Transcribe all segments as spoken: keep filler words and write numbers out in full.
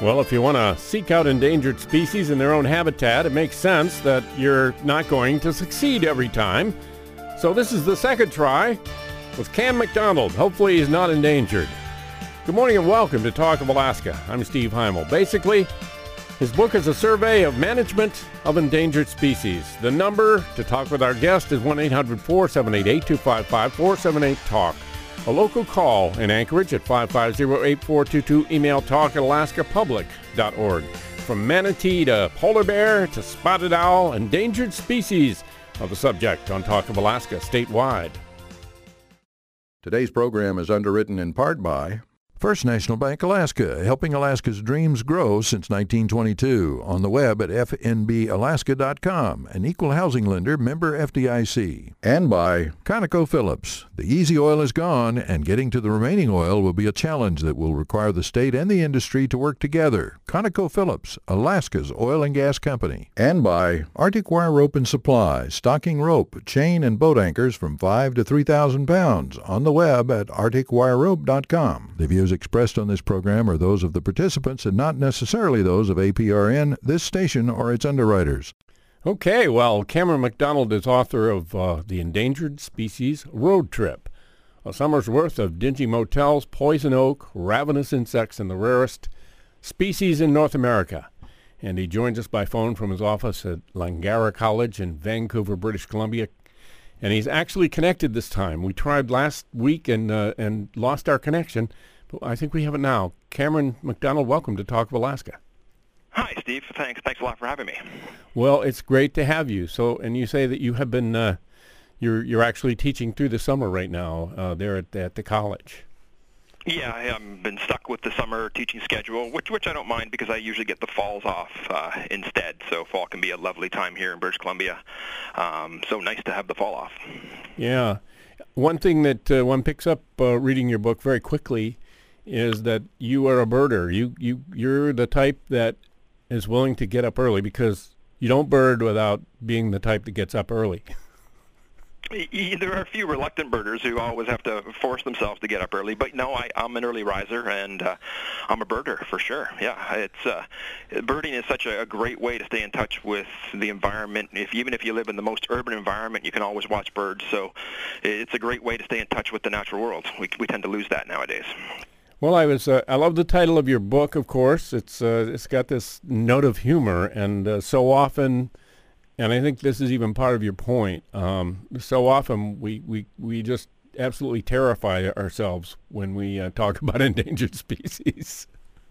Well, if you want to seek out endangered species in their own habitat, it makes sense that you're not going to succeed every time. So this is the second try with Cam McDonald. Hopefully he's not endangered. Good morning and welcome to Talk of Alaska. I'm Steve Heimel. Basically, his book is a survey of management of endangered species. The number to talk with our guest is one eight hundred, four seven eight, eight two five five, four seven eight, talk. A local call in Anchorage at five five zero, eight four two two. Email talk at alaska public dot org. From manatee to polar bear to spotted owl, endangered species are the subject on Talk of Alaska statewide. Today's program is underwritten in part by First National Bank Alaska, helping Alaska's dreams grow since nineteen twenty-two. On the web at f n b alaska dot com, an equal housing lender, member F D I C. And by ConocoPhillips. The easy oil is gone, and getting to the remaining oil will be a challenge that will require the state and the industry to work together. ConocoPhillips, Alaska's oil and gas company. And by Arctic Wire Rope and Supply, stocking rope, chain, and boat anchors from five to three thousand pounds. On the web at arctic wire rope dot com. The views expressed on this program are those of the participants and not necessarily those of A P R N, this station, or its underwriters. Okay, well, Cameron McDonald is author of uh, The Endangered Species Road Trip, a summer's worth of dingy motels, poison oak, ravenous insects, and the rarest species in North America. And he joins us by phone from his office at Langara College in Vancouver, British Columbia. And he's actually connected this time. We tried last week and uh, and lost our connection. I think we have it now. Cameron McDonald, welcome to Talk of Alaska. Hi, Steve. Thanks. Thanks a lot for having me. Well, it's great to have you. So, and you say that you have been, uh, you're you're actually teaching through the summer right now uh, there at, at the college. Yeah, I've been stuck with the summer teaching schedule, which which I don't mind because I usually get the falls off uh, instead. So fall can be a lovely time here in British Columbia. Um, so nice to have the fall off. Yeah. One thing that uh, one picks up uh, reading your book very quickly is that you are a birder. You, you, you're the type that is willing to get up early because you don't bird without being the type that gets up early. There are a few reluctant birders who always have to force themselves to get up early, but no, I, I'm an early riser, and uh, I'm a birder for sure. Yeah, it's uh, birding is such a, a great way to stay in touch with the environment. If even if you live in the most urban environment, you can always watch birds. So it's a great way to stay in touch with the natural world. We we tend to lose that nowadays. Well, I was uh, I love the title of your book. Of course, it's uh, it's got this note of humor, and uh, so often. And I think this is even part of your point. Um, so often we, we, we just absolutely terrify ourselves when we uh, talk about endangered species.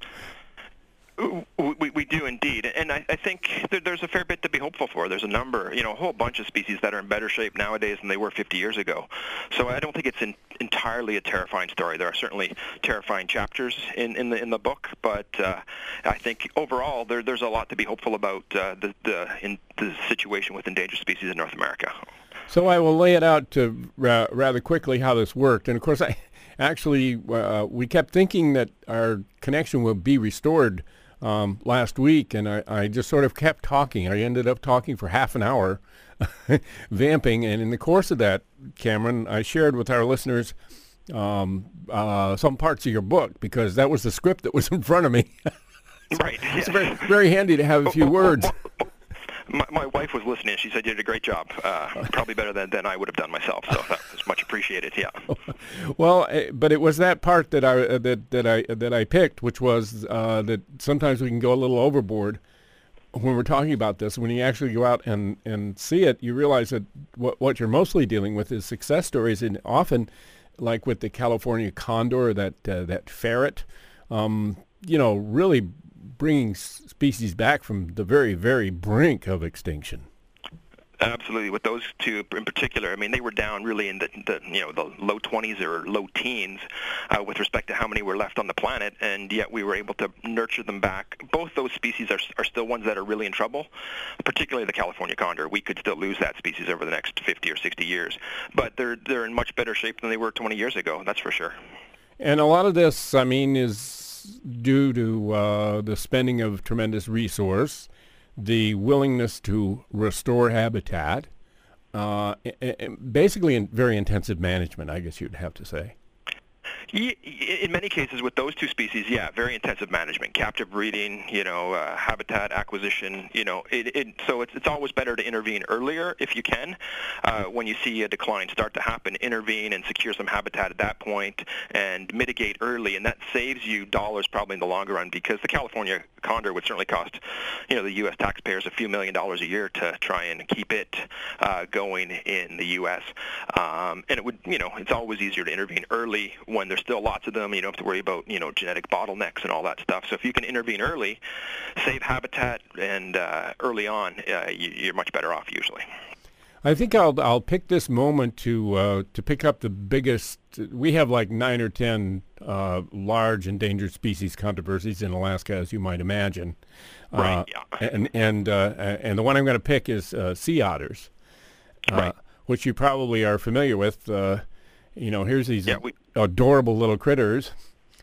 We, we do indeed, and I, I think there, there's a fair bit to be hopeful for. There's a number, you know, a whole bunch of species that are in better shape nowadays than they were fifty years ago. So I don't think it's in, entirely a terrifying story. There are certainly terrifying chapters in, in the in the book, but uh, I think overall there, there's a lot to be hopeful about uh, the the, in, the situation with endangered species in North America. So I will lay it out to, uh, rather quickly how this worked, and of course I actually uh, we kept thinking that our connection would be restored Um, last week, and I, I just sort of kept talking. I ended up talking for half an hour, vamping, and in the course of that, Cameron, I shared with our listeners um, uh, some parts of your book, because that was the script that was in front of me. So right. It's very, very handy to have a few words. My, my wife was listening. She said you did a great job, uh, probably better than, than I would have done myself. So that was much appreciated. Yeah. Well, but it was that part that I uh, that that I that I picked, which was uh, that sometimes we can go a little overboard when we're talking about this. When you actually go out and, and see it, you realize that what what you're mostly dealing with is success stories, and often, like with the California condor, that uh, that ferret, um, you know, really bringing species back from the very, very brink of extinction. Absolutely. With those two in particular, I mean, they were down really in the, the you know, the low twenties or low teens uh, with respect to how many were left on the planet, and yet we were able to nurture them back. Both those species are, are still ones that are really in trouble, particularly the California condor. We could still lose that species over the next fifty or sixty years, but they're they're in much better shape than they were twenty years ago, that's for sure. And a lot of this, I mean, is due to uh, the spending of tremendous resource, the willingness to restore habitat, uh, basically in very intensive management, I guess you'd have to say. In many cases with those two species, yeah, very intensive management, captive breeding, you know, uh, habitat acquisition, you know, it, it, so it's, it's always better to intervene earlier if you can. Uh, when you see a decline start to happen, intervene and secure some habitat at that point and mitigate early, and that saves you dollars probably in the longer run, because the California condor would certainly cost, you know, the U S taxpayers a few million dollars a year to try and keep it uh, going in the U S. Um, and it would, you know, it's always easier to intervene early when there's still lots of them. You don't have to worry about, you know, genetic bottlenecks and all that stuff. So if you can intervene early, save habitat, and uh, early on, uh, you, you're much better off usually. I think I'll I'll pick this moment to uh, to pick up the biggest. We have like nine or ten uh, large endangered species controversies in Alaska, as you might imagine. Right. Uh, yeah. And and uh, and the one I'm going to pick is uh, sea otters, uh, right. which you probably are familiar with. Uh, you know, here's these yeah, we- adorable little critters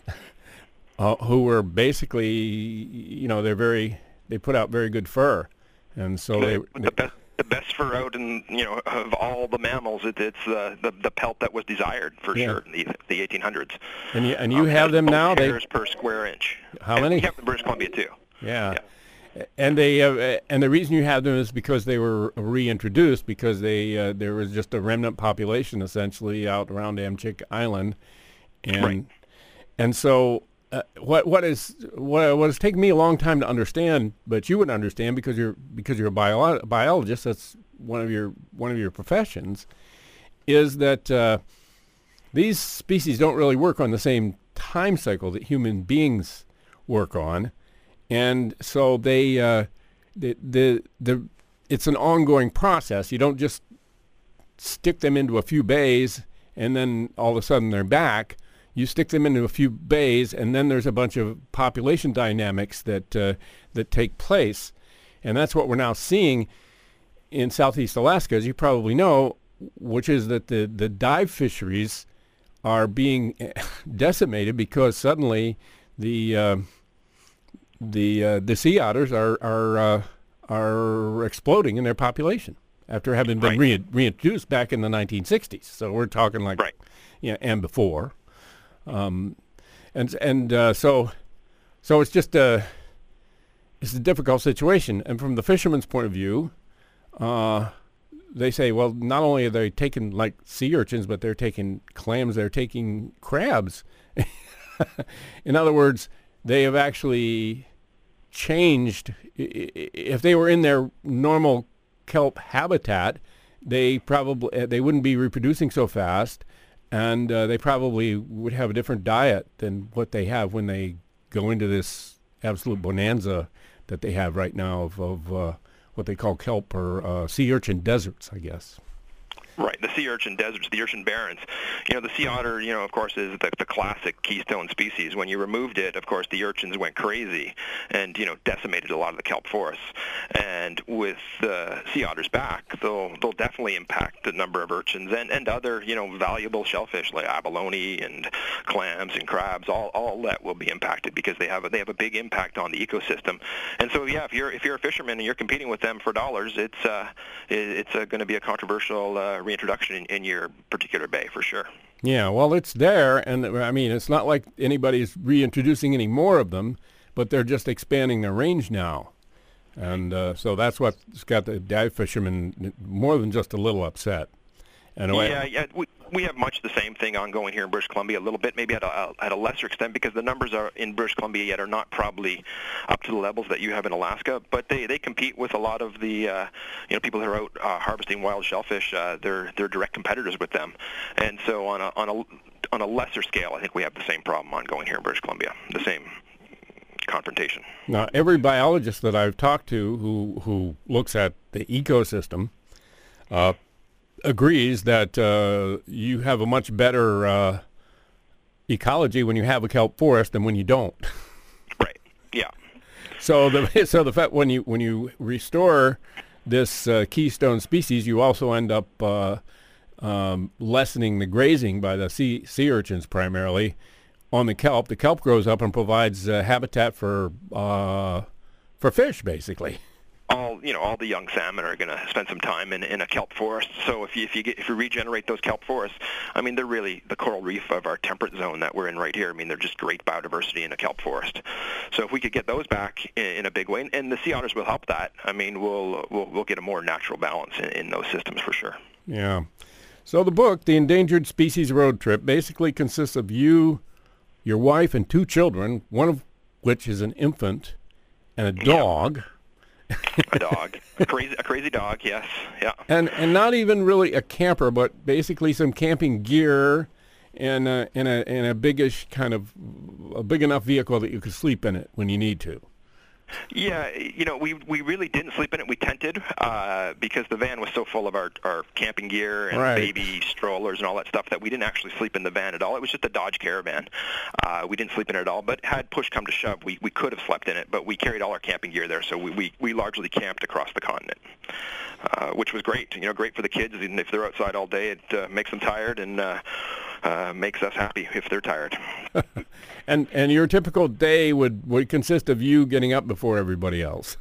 uh, who were basically, you know, they're very they put out very good fur, and so they. The, the best. The best fur out, in you know, of all the mammals, it, it's uh, the the pelt that was desired for yeah. sure in the, the eighteen hundreds. And you and you um, have them now. Hairs they per square inch. How and many? We have them in British Columbia too. Yeah. yeah. And they uh, and the reason you have them is because they were reintroduced, because they uh, there was just a remnant population essentially out around Amchick Island, and right. and so. Uh, what what is what, what has taken me a long time to understand, but you would understand because you're because you're a bio- biologist. That's one of your one of your professions. Is that uh, these species don't really work on the same time cycle that human beings work on, and so they uh, the the the it's an ongoing process. You don't just stick them into a few bays and then all of a sudden they're back. You stick them into a few bays, and then there's a bunch of population dynamics that uh, that take place, and that's what we're now seeing in Southeast Alaska, as you probably know, which is that the, the dive fisheries are being decimated because suddenly the uh, the uh, the sea otters are are uh, are exploding in their population after having been right. re- reintroduced back in the nineteen sixties. So we're talking like, right. yeah, and before. Um, and and uh, so, so it's just a it's a difficult situation. And from the fisherman's point of view, uh, they say, well, not only are they taking like sea urchins, but they're taking clams, they're taking crabs. In other words, they have actually changed. If they were in their normal kelp habitat, they probably they wouldn't be reproducing so fast. And uh, they probably would have a different diet than what they have when they go into this absolute bonanza that they have right now of, of uh, what they call kelp or uh, sea urchin deserts, I guess. Right, the sea urchin deserts, the urchin barrens. You know, the sea otter, you know, of course, is the, the classic keystone species. When you removed it, of course, the urchins went crazy and, you know, decimated a lot of the kelp forests. And with uh, sea otters back, they'll they'll definitely impact the number of urchins and, and other, you know, valuable shellfish like abalone and clams and crabs. All all that will be impacted because they have a, they have a big impact on the ecosystem. And so, yeah, if you're if you're a fisherman and you're competing with them for dollars, it's uh, it's uh, going to be a controversial uh, reintroduction in, in your particular bay for sure. Yeah, well, it's there, and I mean, it's not like anybody's reintroducing any more of them, but they're just expanding their range now. And uh, so that's what's got the dive fishermen more than just a little upset. And yeah, yeah, we, we have much the same thing ongoing here in British Columbia, a little bit, maybe at a, at a lesser extent, because the numbers are in British Columbia yet are not probably up to the levels that you have in Alaska. But they, they compete with a lot of the uh, you know people who are out uh, harvesting wild shellfish. Uh, they're they're direct competitors with them, and so on a on a on a lesser scale, I think we have the same problem ongoing here in British Columbia, the same confrontation. Now, every biologist that I've talked to who who looks at the ecosystem uh, agrees that uh, you have a much better uh, ecology when you have a kelp forest than when you don't. Right. Yeah. So the so the fact when you when you restore this uh, keystone species, you also end up uh, um, lessening the grazing by the sea sea urchins primarily on the kelp. The kelp grows up and provides uh, habitat for uh, for fish, basically. All all you know all the young salmon are going to spend some time in, in a kelp forest. So if you if you get if you regenerate those kelp forests, I mean they're really the coral reef of our temperate zone that we're in right here. I mean they're just great biodiversity in a kelp forest. So if we could get those back in, in a big way, and, and the sea otters will help that. I mean we'll we'll we'll get a more natural balance in, in those systems for sure. Yeah. So the book, The Endangered Species Road Trip, basically consists of you, your wife, and two children, one of which is an infant, and a dog. Yeah. A dog. A crazy a crazy dog, yes. Yeah. And and not even really a camper, but basically some camping gear and a, and a, and a biggish kind of, a big enough vehicle that you could sleep in it when you need to. Yeah, you know, we we really didn't sleep in it. We tented uh, because the van was so full of our, our camping gear and right. baby strollers and all that stuff that we didn't actually sleep in the van at all. It was just a Dodge Caravan. Uh, we didn't sleep in it at all, but had push come to shove, we, we could have slept in it, but we carried all our camping gear there, so we, we, we largely camped across the continent, uh, which was great. You know, great for the kids. And if they're outside all day, it uh, makes them tired and uh, uh, makes us happy if they're tired. And and your typical day would, would consist of you getting up before everybody else.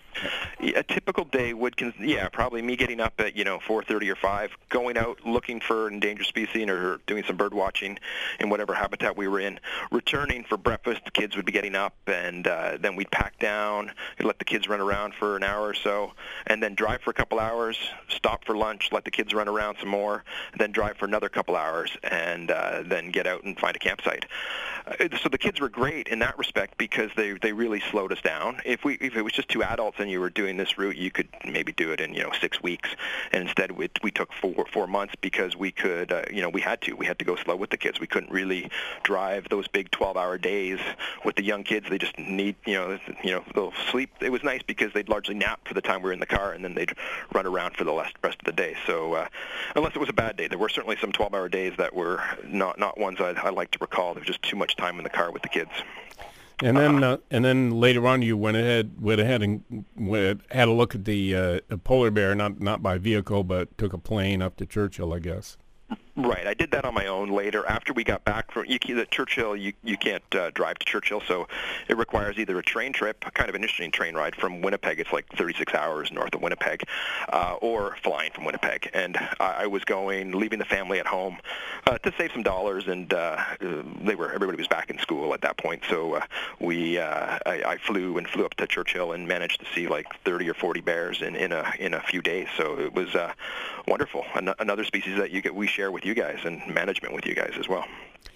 A typical day would, cons- yeah, probably me getting up at, you know, four thirty or five, going out looking for an endangered species or doing some bird watching in whatever habitat we were in, returning for breakfast. The kids would be getting up, and uh, then we'd pack down and let the kids run around for an hour or so, and then drive for a couple hours, stop for lunch, let the kids run around some more, then drive for another couple hours, and uh, then get out and find a campsite. Uh, so the kids were great in that respect because they they really slowed us down. If we if it was just two adults and you were doing this route, you could maybe do it in, you know, six weeks. And instead, we, we took four four months because we could, uh, you know, we had to. We had to go slow with the kids. We couldn't really drive those big twelve-hour days with the young kids. They just need, you know, you know, they'll sleep. It was nice because they'd largely nap for the time we were in the car, and then they'd run around for the rest of the day. So uh, unless it was a bad day, there were certainly some twelve-hour days that were not not ones I, I like to recall. There was just too much time in the car with the kids. And then, uh, and then later on, you went ahead, went ahead and went, had a look at the uh, polar bear, not not by vehicle, but took a plane up to Churchill, I guess. Right, I did that on my own later. After we got back from you, the Churchill, you you can't uh, drive to Churchill, so it requires either a train trip, kind of an interesting train ride from Winnipeg. It's like thirty-six hours north of Winnipeg, uh, or flying from Winnipeg. And I, I was going, leaving the family at home uh, to save some dollars, and uh, they were everybody was back in school at that point. So uh, we, uh, I, I flew and flew up to Churchill and managed to see like thirty or forty bears in, in a in a few days. So it was uh, wonderful. An- another species that you get we share with you guys and management with you guys as well.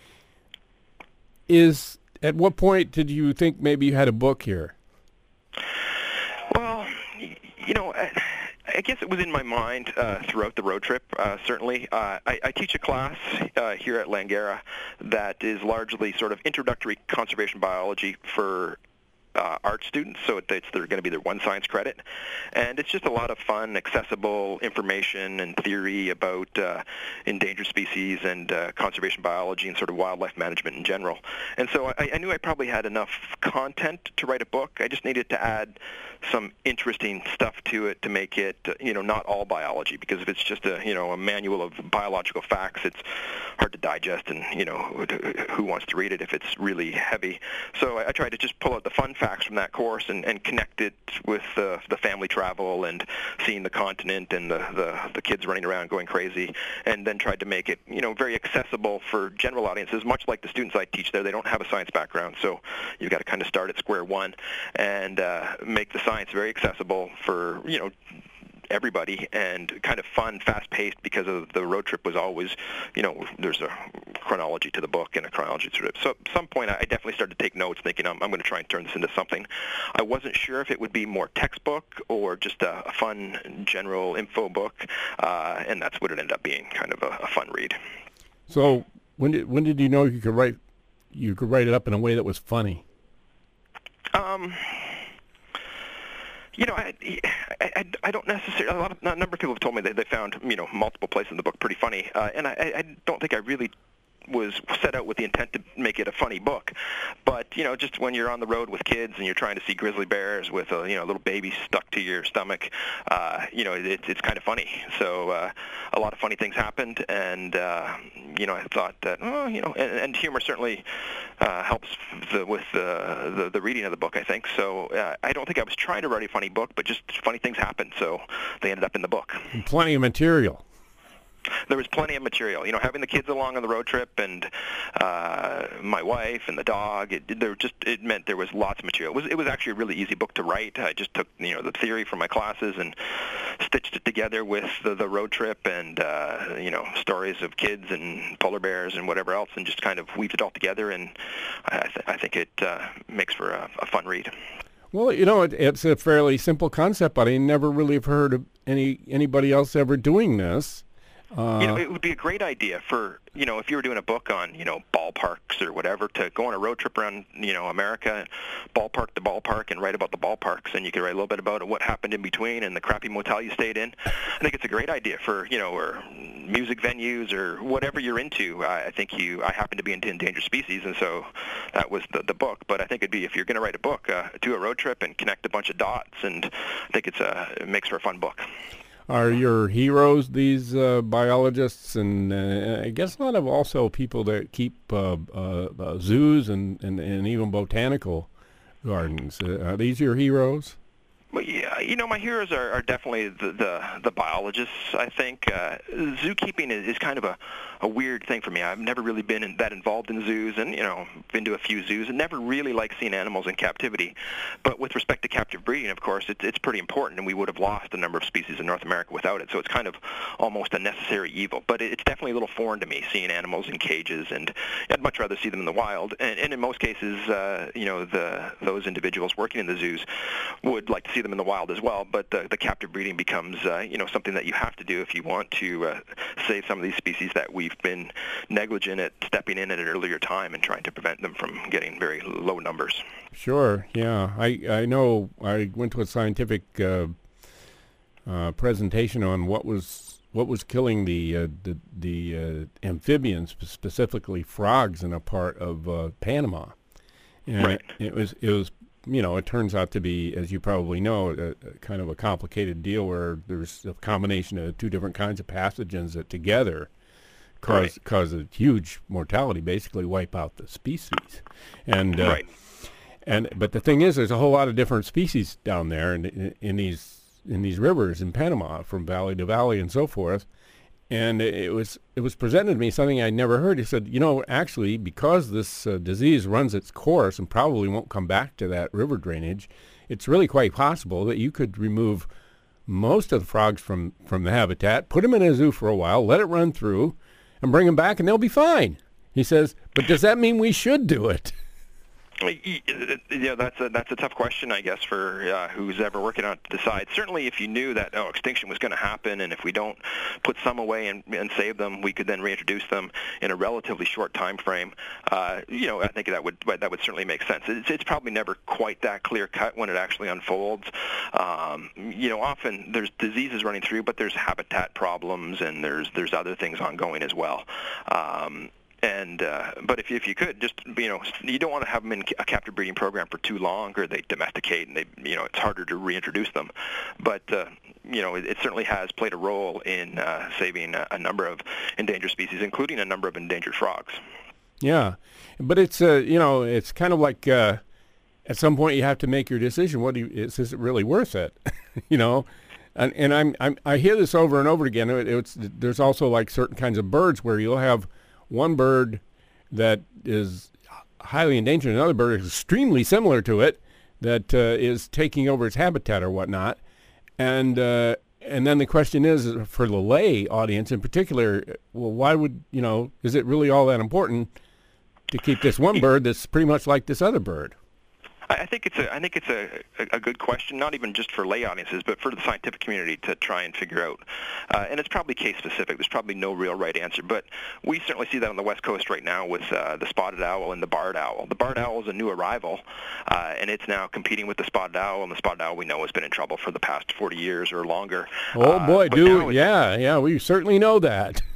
Is at what point did you think maybe you had a book here? Well, you know, I, I guess it was in my mind uh, throughout the road trip, uh, certainly. Uh, I, I teach a class uh, here at Langara that is largely sort of introductory conservation biology for Uh, art students, so it, it's they're going to be their one science credit, and it's just a lot of fun, accessible information and theory about uh, endangered species and uh, conservation biology and sort of wildlife management in general. And so I, I knew I probably had enough content to write a book. I just needed to add some interesting stuff to it to make it, uh, you know, not all biology, because if it's just a, you know, a manual of biological facts, it's hard to digest, and, you know, who wants to read it if it's really heavy? So I, I tried to just pull out the fun facts from that course and, and connect it with uh, the family travel and seeing the continent and the, the, the kids running around going crazy, and then tried to make it, you know, very accessible for general audiences, much like the students I teach there. They don't have a science background, so you've got to kind of start at square one and uh, make the science very accessible for, you know, everybody, and kind of fun, fast-paced, because of the road trip was always, you know, there's a chronology to the book and a chronology to it. So at some point, I definitely started to take notes, thinking I'm, I'm going to try and turn this into something. I wasn't sure if it would be more textbook or just a, a fun, general info book, uh, and that's what it ended up being, kind of a, a fun read. So when did when did you know you could write you could write it up in a way that was funny? Um. You know, I, I, I don't necessarily, a lot of, a number of people have told me that they found, you know, multiple places in the book pretty funny, uh, and I, I don't think I really was set out with the intent to make it a funny book. But, you know, just when you're on the road with kids and you're trying to see grizzly bears with a, you know, little baby stuck to your stomach, uh, you know, it, it's kind of funny. So uh, a lot of funny things happened, and, uh, you know, I thought that, oh, you know, and, and humor certainly uh, helps the, with the, the, the reading of the book, I think. So uh, I don't think I was trying to write a funny book, but just funny things happened, so they ended up in the book. And plenty of material. There was plenty of material. You know, having the kids along on the road trip and uh, my wife and the dog, it, there just it meant there was lots of material. It was it was actually a really easy book to write. I just took, you know, the theory from my classes and stitched it together with the, the road trip and, uh, you know, stories of kids and polar bears and whatever else, and just kind of weaved it all together, and I, th- I think it uh, makes for a, a fun read. Well, you know, it, it's a fairly simple concept, but I never really have heard of any anybody else ever doing this. Uh, you know, it would be a great idea for, you know, if you were doing a book on, you know, ballparks or whatever, to go on a road trip around, you know, America, ballpark to ballpark, and write about the ballparks, and you could write a little bit about what happened in between and the crappy motel you stayed in. I think it's a great idea for, you know, or music venues or whatever you're into. I, I think you, I happen to be into endangered species, and so that was the, the book. But I think it'd be, if you're going to write a book, uh, do a road trip and connect a bunch of dots, and I think it's a, it makes for a fun book. Are your heroes these uh, biologists, and uh, I guess a lot of also people that keep uh, uh, uh, zoos and, and, and even botanical gardens? Uh, are these your heroes? Well, yeah, you know, my heroes are, are definitely the, the, the biologists, I think. Uh, zookeeping is, is kind of a, a weird thing for me. I've never really been in, that involved in zoos, and, you know, been to a few zoos, and never really liked seeing animals in captivity. But with respect to captive breeding, of course, it's, it's pretty important, and we would have lost a number of species in North America without it. So it's kind of almost a necessary evil. But it's definitely a little foreign to me, seeing animals in cages, and I'd much rather see them in the wild. And, and in most cases, uh, you know, the those individuals working in the zoos would like to see them in the wild as well, but the, the captive breeding becomes, uh, you know, something that you have to do if you want to uh, save some of these species that we've been negligent at stepping in at an earlier time and trying to prevent them from getting very low numbers. Sure, yeah. I, I know I went to a scientific uh, uh, presentation on what was what was killing the uh, the, the uh, amphibians, specifically frogs, in a part of uh, Panama. And right. It, it was it was. You know, it turns out to be, as you probably know, a, a kind of a complicated deal where there's a combination of two different kinds of pathogens that together cause right. cause a huge mortality, basically wipe out the species. And uh, right. and but the thing is, there's a whole lot of different species down there in, in, in these in these rivers in Panama, from valley to valley and so forth. And it was it was presented to me something I'd never heard. He said, you know, actually, because this uh, disease runs its course and probably won't come back to that river drainage, it's really quite possible that you could remove most of the frogs from, from the habitat, put them in a zoo for a while, let it run through, and bring them back, and they'll be fine. He says, but does that mean we should do it? Yeah, that's a that's a tough question, I guess, for uh, who's ever working on it to decide. Certainly, if you knew that oh, extinction was going to happen, and if we don't put some away and, and save them, we could then reintroduce them in a relatively short time frame. Uh, you know, I think that would that would certainly make sense. It's, it's probably never quite that clear cut when it actually unfolds. Um, you know, often there's diseases running through, but there's habitat problems, and there's there's other things ongoing as well. Um, And uh, but if if you could just, you know, you don't want to have them in a captive breeding program for too long, or they domesticate and they, you know, it's harder to reintroduce them. But uh, you know, it, it certainly has played a role in uh, saving a, a number of endangered species, including a number of endangered frogs. Yeah, but it's uh, you know, it's kind of like uh, at some point you have to make your decision. What do you, is, is it really worth it? you know. And, and I'm, I'm I hear this over and over again. It, it's there's also like certain kinds of birds where you'll have one bird that is highly endangered, another bird is extremely similar to it that uh, is taking over its habitat or whatnot. And uh, and then the question is, for the lay audience in particular, well, why would, you know, is it really all that important to keep this one bird that's pretty much like this other bird? I think it's a I think it's a, a good question, not even just for lay audiences, but for the scientific community to try and figure out. Uh, and it's probably case specific. There's probably no real right answer, but we certainly see that on the West Coast right now with uh, the spotted owl and the barred owl. The barred owl is a new arrival, uh, and it's now competing with the spotted owl. And the spotted owl, we know, has been in trouble for the past forty years or longer. Oh boy, uh, do yeah, yeah, we certainly know that.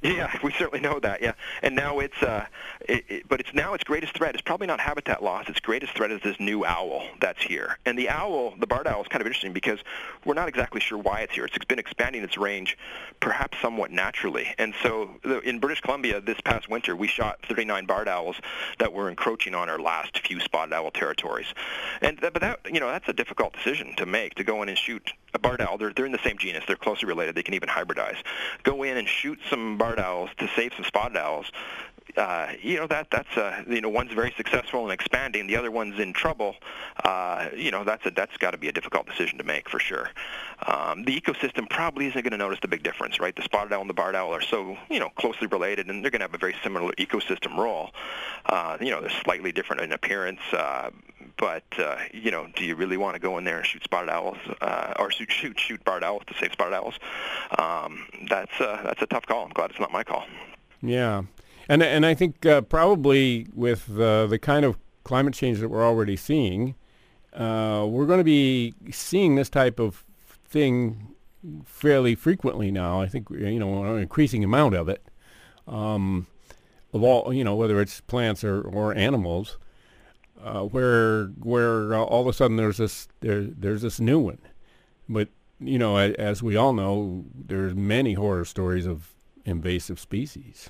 Yeah, we certainly know that. Yeah, and now it's, uh, it, it, but it's now its greatest threat. It's probably not habitat loss. Its greatest threat is this new owl that's here. And the owl, the barred owl, is kind of interesting because we're not exactly sure why it's here. It's been expanding its range, perhaps somewhat naturally. And so, the, in British Columbia this past winter, we shot thirty-nine barred owls that were encroaching on our last few spotted owl territories. And th- but that, you know, that's a difficult decision to make, to go in and shoot a barred owl. They're they're in the same genus. They're closely related. They can even hybridize. Go in and shoot some barred owls to save some spotted owls. Uh, you know, that that's uh, you know, one's very successful and expanding, the other one's in trouble. Uh, you know, that's a, that's got to be a difficult decision to make for sure. Um, the ecosystem probably isn't going to notice the big difference, right? The spotted owl and the barred owl are so, you know, closely related, and they're going to have a very similar ecosystem role. Uh, you know, they're slightly different in appearance, uh, but uh, you know, do you really want to go in there and shoot spotted owls, uh, or shoot shoot shoot barred owls to save spotted owls? Um, that's uh, that's a tough call. I'm glad it's not my call. Yeah. And and I think uh, probably with uh, the kind of climate change that we're already seeing, uh, we're going to be seeing this type of thing fairly frequently now. I think, you know, an increasing amount of it, um, of all, you know, whether it's plants or, or animals, uh, where where uh, all of a sudden there's this there there's this new one. But, you know, as, as we all know, there's many horror stories of invasive species.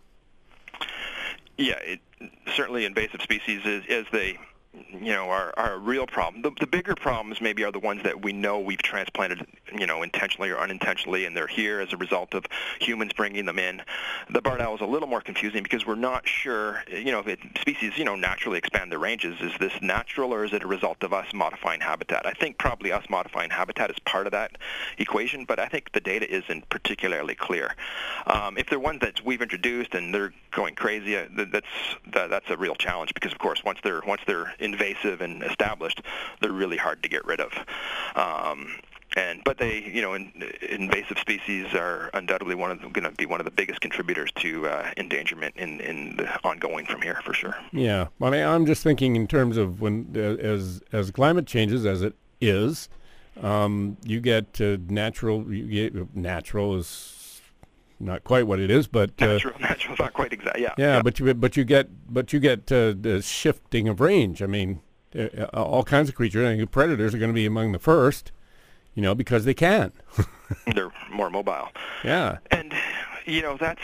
Yeah, it, certainly invasive species is, as they, you know, are, are a real problem. The, the bigger problems maybe are the ones that we know we've transplanted, you know, intentionally or unintentionally, and they're here as a result of humans bringing them in. The barred owl is a little more confusing because we're not sure, you know, if it, species, you know, naturally expand their ranges. Is this natural, or is it a result of us modifying habitat? I think probably us modifying habitat is part of that equation, but I think the data isn't particularly clear. Um, if they're ones that we've introduced and they're going crazy, uh, that's that, that's a real challenge because, of course, once they're once they're invasive and established, they're really hard to get rid of. Um, and but they, you know, in, invasive species are undoubtedly one of going to be one of the biggest contributors to uh, endangerment in in the ongoing from here for sure. Yeah, I mean, I'm just thinking in terms of when uh, as as climate changes as it is, um, you get uh, natural. You get, natural is not quite what it is, but uh, natural, natural is not quite exact. Yeah, yeah, yeah, but you but you get but you get uh, the shifting of range. I mean, uh, all kinds of creatures. I think predators are going to be among the first, you know, because they can. They're more mobile. Yeah, and you know that's.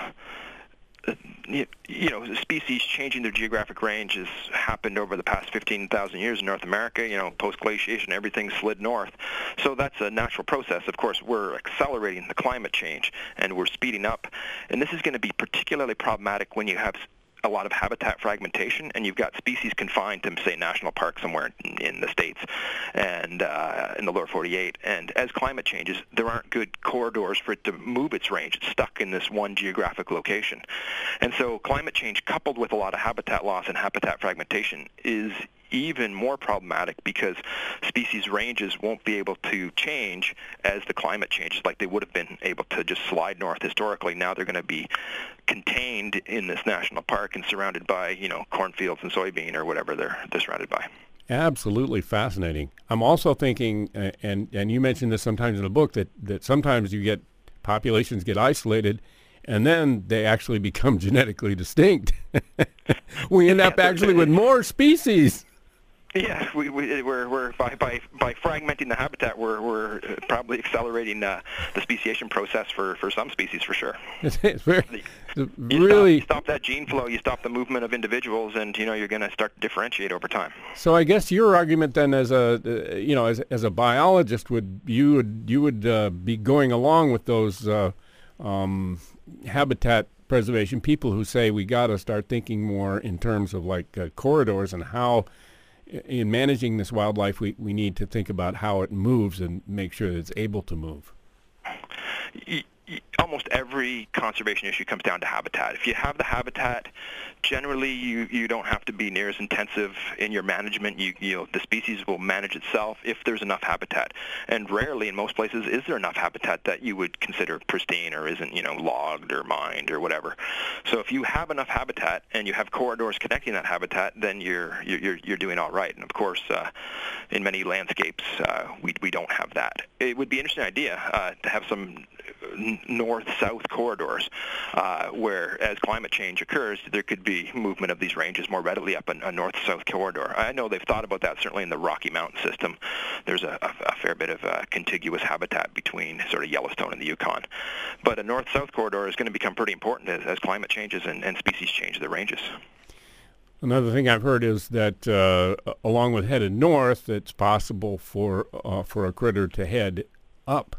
Uh, you, you know, species changing their geographic range has happened over the past fifteen thousand years in North America. You know, post-glaciation, everything slid north. So that's a natural process. Of course, we're accelerating the climate change, and we're speeding up. And this is going to be particularly problematic when you have a lot of habitat fragmentation, and you've got species confined to, say, national park somewhere in, in the States and uh, in the lower forty-eight. And as climate changes, there aren't good corridors for it to move its range. It's stuck in this one geographic location. And so climate change coupled with a lot of habitat loss and habitat fragmentation is even more problematic because species ranges won't be able to change as the climate changes like they would have been able to just slide north historically. Now they're going to be contained in this national park and surrounded by, you know, cornfields and soybean or whatever they're, they're surrounded by. Absolutely fascinating. I'm also thinking, uh, and, and you mentioned this sometimes in the book, that, that sometimes you get populations get isolated and then they actually become genetically distinct. We end up actually with more species. Yeah, we, we, we're, we're by, by, by fragmenting the habitat, we're, we're probably accelerating uh, the speciation process for, for some species, for sure. It's very, you really... Stop, you stop that gene flow, you stop the movement of individuals, and, you know, you're going to start to differentiate over time. So I guess your argument then as a, uh, you know, as, as a biologist, would you would, you would uh, be going along with those uh, um, habitat preservation people who say we got to start thinking more in terms of like uh, corridors and how in managing this wildlife, we, we need to think about how it moves and make sure that it's able to move. Almost every conservation issue comes down to habitat. If you have the habitat, generally you, you don't have to be near as intensive in your management. You, you know, the species will manage itself if there's enough habitat. And rarely in most places is there enough habitat that you would consider pristine or isn't, you know, logged or mined or whatever. So if you have enough habitat and you have corridors connecting that habitat, then you're you're you're doing all right. And of course, uh, in many landscapes, uh, we we don't have that. It would be an interesting idea uh, to have some normal north-south corridors, uh, where as climate change occurs, there could be movement of these ranges more readily up a, a north-south corridor. I know they've thought about that certainly in the Rocky Mountain system. There's a, a, a fair bit of uh, contiguous habitat between sort of Yellowstone and the Yukon. But a north-south corridor is going to become pretty important as, as climate changes and, and species change their ranges. Another thing I've heard is that uh, along with headed north, it's possible for uh, for a critter to head up.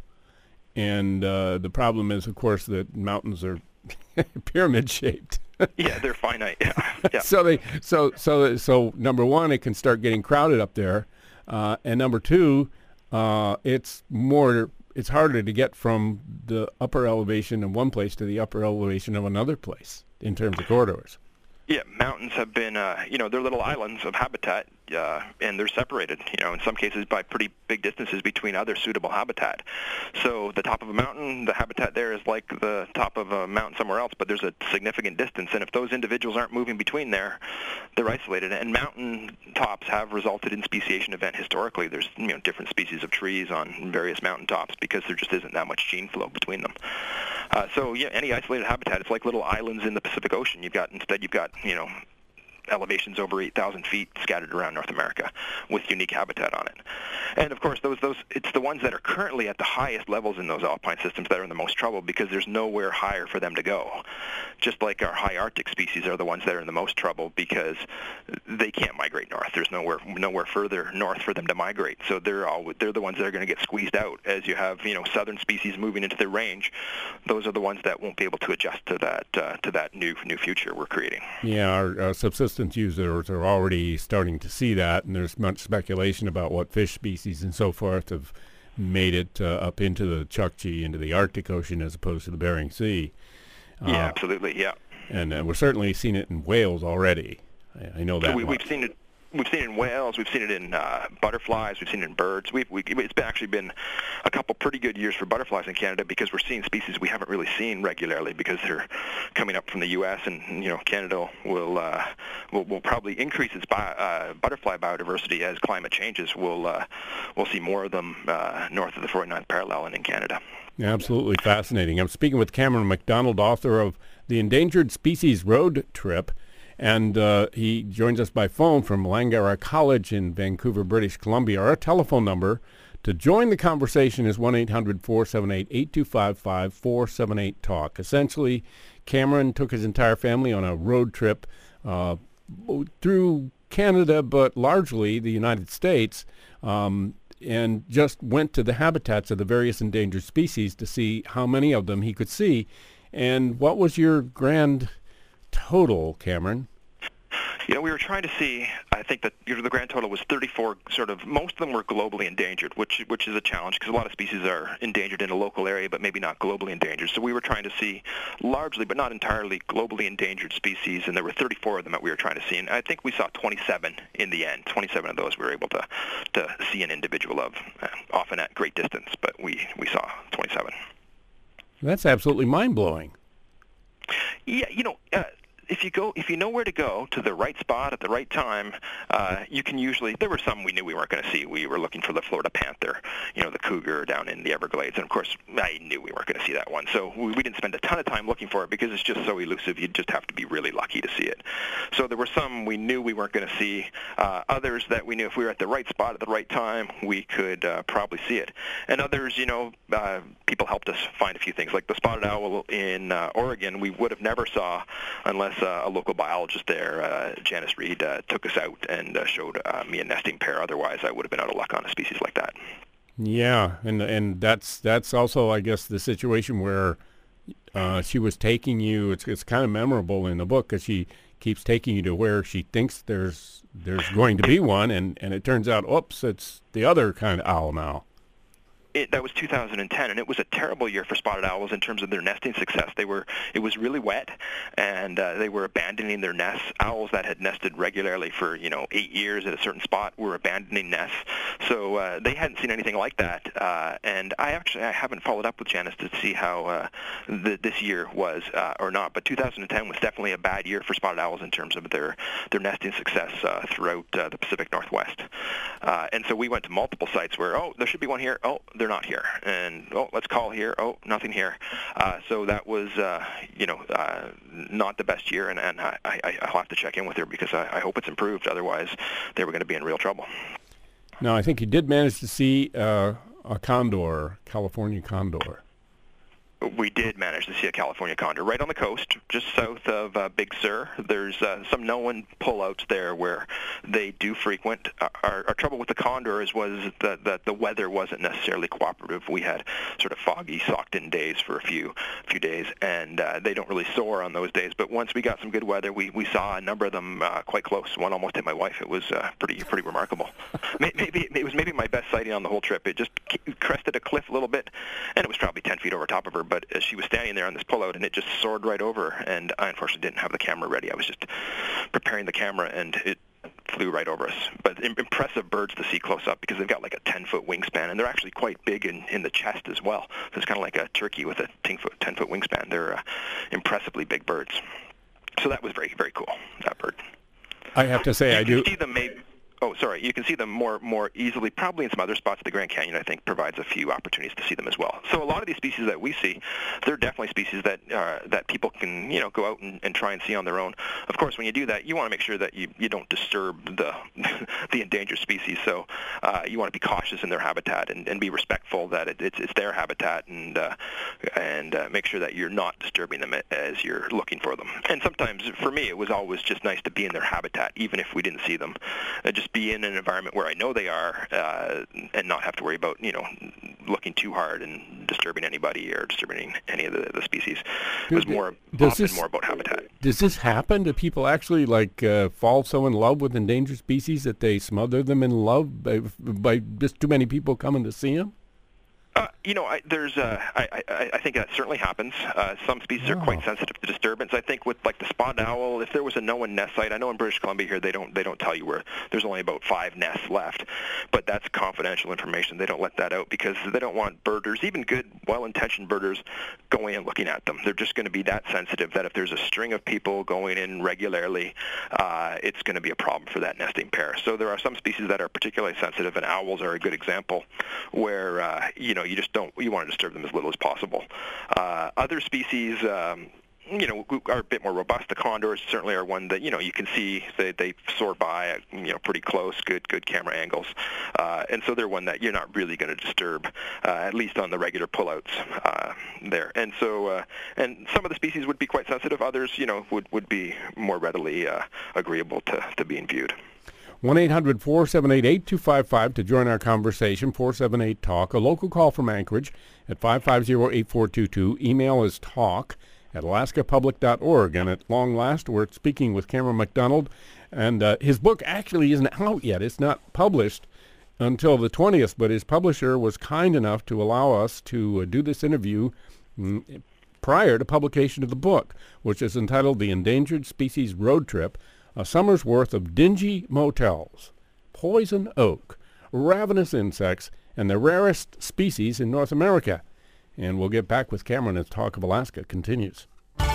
And uh, the problem is, of course, that mountains are pyramid-shaped. Yeah, they're finite. Yeah. Yeah. so they so so so number one, it can start getting crowded up there, uh, and number two, uh, it's more it's harder to get from the upper elevation of one place to the upper elevation of another place in terms of corridors. Yeah, mountains have been, uh, you know, they're little islands of habitat, uh, and they're separated, you know, in some cases by pretty big distances between other suitable habitat. So the top of a mountain, the habitat there is like the top of a mountain somewhere else, but there's a significant distance, and if those individuals aren't moving between there, they're isolated. And mountain tops have resulted in speciation event historically. There's, you know, different species of trees on various mountain tops because there just isn't that much gene flow between them. Uh, so, yeah, any isolated habitat, it's like little islands in the Pacific Ocean. You've got, instead you've got, you know, elevations over eight thousand feet scattered around North America with unique habitat on it. And of course, those those it's the ones that are currently at the highest levels in those alpine systems that are in the most trouble because there's nowhere higher for them to go. Just like our high Arctic species are the ones that are in the most trouble because they can't migrate north. There's nowhere nowhere further north for them to migrate. So they're all they're the ones that are going to get squeezed out as you have, you know, southern species moving into their range. Those are the ones that won't be able to adjust to that uh, to that new new future we're creating. Yeah, our, our subsistence users are already starting to see that, and there's much speculation about what fish species and so forth have made it uh, up into the Chukchi, into the Arctic Ocean as opposed to the Bering Sea. Uh, yeah, absolutely, yeah. And uh, we're certainly seeing it in whales already. I, I know that. So we, much. we've seen it. We've seen it in whales. We've seen it in uh, butterflies. We've seen it in birds. We've, we, it's been actually been a couple pretty good years for butterflies in Canada because we're seeing species we haven't really seen regularly because they're coming up from the U S and you know Canada will uh, will, will probably increase its bio, uh, butterfly biodiversity as climate changes. We'll uh, we'll see more of them uh, north of the forty-ninth parallel and in Canada. Absolutely fascinating. I'm speaking with Cameron McDonald, author of The Endangered Species Road Trip. And uh, he joins us by phone from Langara College in Vancouver, British Columbia. Our telephone number to join the conversation is one eight hundred four seven eight eight two five five, four seven eight talk. Essentially, Cameron took his entire family on a road trip uh, through Canada, but largely the United States, um, and just went to the habitats of the various endangered species to see how many of them he could see. And what was your grand total, Cameron? You know, we were trying to see, I think that you know, the grand total was thirty-four sort of, most of them were globally endangered, which which is a challenge because a lot of species are endangered in a local area, but maybe not globally endangered. So we were trying to see largely, but not entirely, globally endangered species, and there were thirty-four of them that we were trying to see. And I think we saw twenty-seven in the end. twenty-seven of those we were able to, to see an individual of, uh, often at great distance, but we, we saw twenty-seven. That's absolutely mind-blowing. Yeah, you know, uh, if you go, if you know where to go to the right spot at the right time, uh, you can usually. There were some we knew we weren't going to see. We were looking for the Florida panther, you know, the cougar down in the Everglades, and of course, I knew we weren't going to see that one. So we, we didn't spend a ton of time looking for it because it's just so elusive. You'd just have to be really lucky to see it. So there were some we knew we weren't going to see. Uh, others that we knew if we were at the right spot at the right time, we could uh, probably see it. And others, you know, uh, people helped us find a few things, like the spotted owl in uh, Oregon. We would have never saw unless Uh, a local biologist there, uh, Janice Reed, uh, took us out and uh, showed uh, me a nesting pair. Otherwise, I would have been out of luck on a species like that. Yeah, and and that's that's also, I guess, the situation where uh, she was taking you. It's it's kind of memorable in the book because she keeps taking you to where she thinks there's there's going to be one, and, and it turns out, oops, it's the other kind of owl now. It, that was two thousand ten, and it was a terrible year for spotted owls in terms of their nesting success. They were, it was really wet, and uh, they were abandoning their nests. Owls that had nested regularly for, you know, eight years at a certain spot were abandoning nests. So uh, they hadn't seen anything like that. Uh, and I actually, I haven't followed up with Janice to see how uh, the, this year was uh, or not. But two thousand ten was definitely a bad year for spotted owls in terms of their their nesting success uh, throughout uh, the Pacific Northwest. Uh, and so we went to multiple sites where, oh, there should be one here. Oh, they're not here. And, oh, let's call here. Oh, nothing here. Uh, so that was, uh, you know, uh, not the best year, and, and I, I, I'll have to check in with her because I, I hope it's improved. Otherwise, they were going to be in real trouble. Now, I think you did manage to see uh, a condor, California condor. We did manage to see a California condor right on the coast, just south of uh, Big Sur. There's uh, some known pullouts there where they do frequent. Our, our trouble with the condors was that, that the weather wasn't necessarily cooperative. We had sort of foggy, socked-in days for a few few days, and uh, they don't really soar on those days. But once we got some good weather, we, we saw a number of them uh, quite close. One almost hit my wife. It was uh, pretty pretty remarkable. Maybe it was maybe my best sighting on the whole trip. It just crested a cliff a little bit, and it was probably ten feet over top of her. But uh, she was standing there on this pullout, and it just soared right over, and I unfortunately didn't have the camera ready. I was just preparing the camera, and it flew right over us. But impressive birds to see close up because they've got like a ten-foot wingspan, and they're actually quite big in, in the chest as well. So it's kind of like a turkey with a ten-foot ten-foot wingspan. They're uh, impressively big birds. So that was very, very cool, that bird. I have to say, you I do... see them maybe... Oh, sorry. You can see them more more easily, probably in some other spots. The Grand Canyon, I think, provides a few opportunities to see them as well. So a lot of these species that we see, they're definitely species that uh, that people can, you know, go out and, and try and see on their own. Of course, when you do that, you want to make sure that you, you don't disturb the the endangered species. So uh, you want to be cautious in their habitat and, and be respectful that it, it's it's their habitat, and uh, and uh, make sure that you're not disturbing them as you're looking for them. And sometimes, for me, it was always just nice to be in their habitat, even if we didn't see them. Uh, just be in an environment where I know they are, uh, and not have to worry about, you know, looking too hard and disturbing anybody or disturbing any of the, the species. It was more does often this, more about habitat. Does this happen? Do people actually like uh, fall so in love with endangered species that they smother them in love by, by just too many people coming to see them? Uh, you know, I, there's, uh, I, I, I think that certainly happens. Uh, some species oh. are quite sensitive to disturbance. I think with like the spotted owl, if there was a known nest site, I know in British Columbia here they don't they don't tell you where there's only about five nests left, but that's confidential information. They don't let that out because they don't want birders, even good, well-intentioned birders, going and looking at them. They're just going to be that sensitive that if there's a string of people going in regularly, uh, it's going to be a problem for that nesting pair. So there are some species that are particularly sensitive, and owls are a good example, where uh, you know. You just don't, you want to disturb them as little as possible. Uh, other species, um, you know, are a bit more robust. The condors certainly are one that, you know, you can see they, they soar by, at, you know, pretty close, good good camera angles. Uh, and so they're one that you're not really going to disturb, uh, at least on the regular pullouts uh, there. And so, uh, and some of the species would be quite sensitive. Others, you know, would, would be more readily uh, agreeable to, to being viewed. one eight hundred four seven eight eight two five five to join our conversation, four seven eight talk. A local call from Anchorage at five five zero eight four two two. Email is talk at alaska public dot org. And at long last, we're speaking with Cameron McDonald. And uh, his book actually isn't out yet. It's not published until the twentieth, but his publisher was kind enough to allow us to uh, do this interview mm, prior to publication of the book, which is entitled The Endangered Species Road Trip, a summer's worth of dingy motels, poison oak, ravenous insects, and the rarest species in North America. And we'll get back with Cameron as Talk of Alaska continues.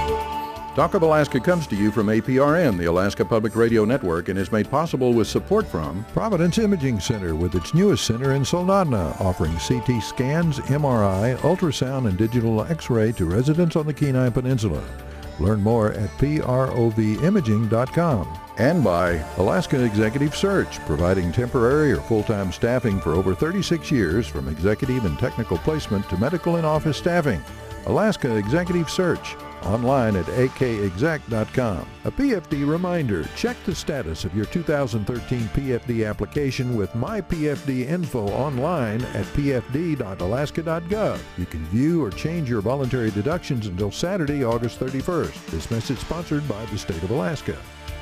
Talk of Alaska comes to you from A P R N, the Alaska Public Radio Network, and is made possible with support from Providence Imaging Center, with its newest center in Soldotna, offering C T scans, M R I, ultrasound, and digital X-ray to residents on the Kenai Peninsula. Learn more at P R O V imaging dot com. And by Alaska Executive Search, providing temporary or full-time staffing for over thirty-six years, from executive and technical placement to medical and office staffing. Alaska Executive Search, online at A K exec dot com. A P F D reminder, check the status of your two thousand thirteen P F D application with My P F D info online at P F D dot alaska dot gov. You can view or change your voluntary deductions until Saturday, August thirty-first. This message sponsored by the state of Alaska.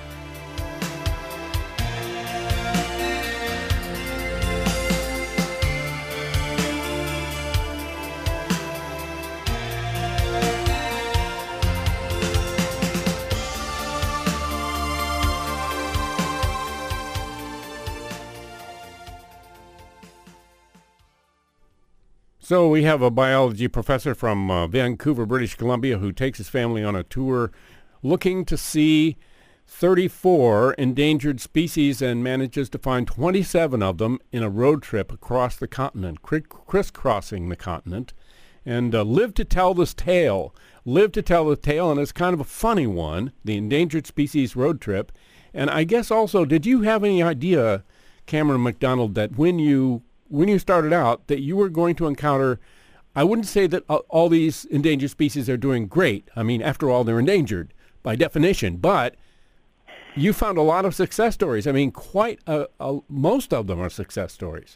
So we have a biology professor from uh, Vancouver, British Columbia, who takes his family on a tour looking to see thirty-four endangered species and manages to find twenty-seven of them in a road trip across the continent, cri- crisscrossing the continent, and uh, lived to tell this tale. Lived to tell the tale, and it's kind of a funny one, the endangered species road trip. And I guess also, did you have any idea, Cameron McDonald, that when you when you started out, that you were going to encounter, I wouldn't say that uh, all these endangered species are doing great. I mean, after all, they're endangered by definition, but you found a lot of success stories. I mean, quite a, a, most of them are success stories.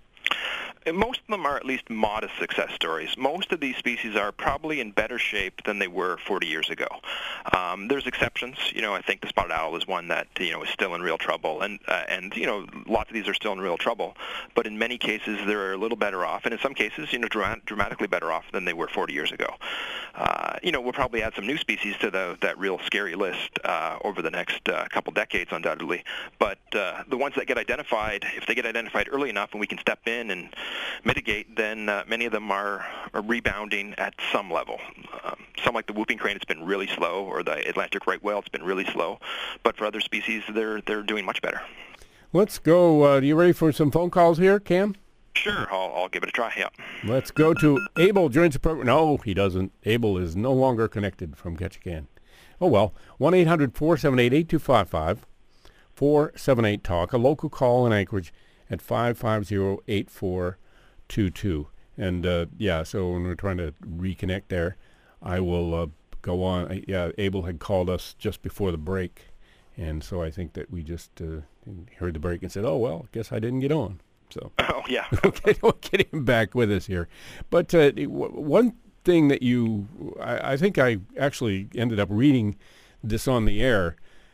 Most of them are at least modest success stories. Most of these species are probably in better shape than they were forty years ago. Um, there's exceptions. You know, I think the spotted owl is one that, you know, is still in real trouble. And, uh, and you know, lots of these are still in real trouble. But in many cases, they're a little better off. And in some cases, you know, dram- dramatically better off than they were forty years ago. Uh, you know, we'll probably add some new species to the, that real scary list uh, over the next uh, couple decades, undoubtedly. But uh, the ones that get identified, if they get identified early enough and we can step in and mitigate, then uh, many of them are, are rebounding at some level. Um, some, like the whooping crane, it's been really slow, or the Atlantic right whale, it's been really slow. But for other species, they're they're doing much better. Let's go. Uh, are you ready for some phone calls here, Cam? Sure, I'll, I'll give it a try, yeah. Let's go to Abel, joins the program. No, he doesn't. Abel is no longer connected from Ketchikan. Oh, well, one eight hundred four seven eight eight two five five, four seven eight talk, a local call in Anchorage at five five zero eight four two two. And, uh, yeah, so when we're trying to reconnect there, I will uh, go on. I, yeah, Abel had called us just before the break, and so I think that we just uh, heard the break and said, oh, well, I guess I didn't get on. So oh yeah, okay, we'll get him back with us here. But uh, one thing that you, I, I think I actually ended up reading this on the air.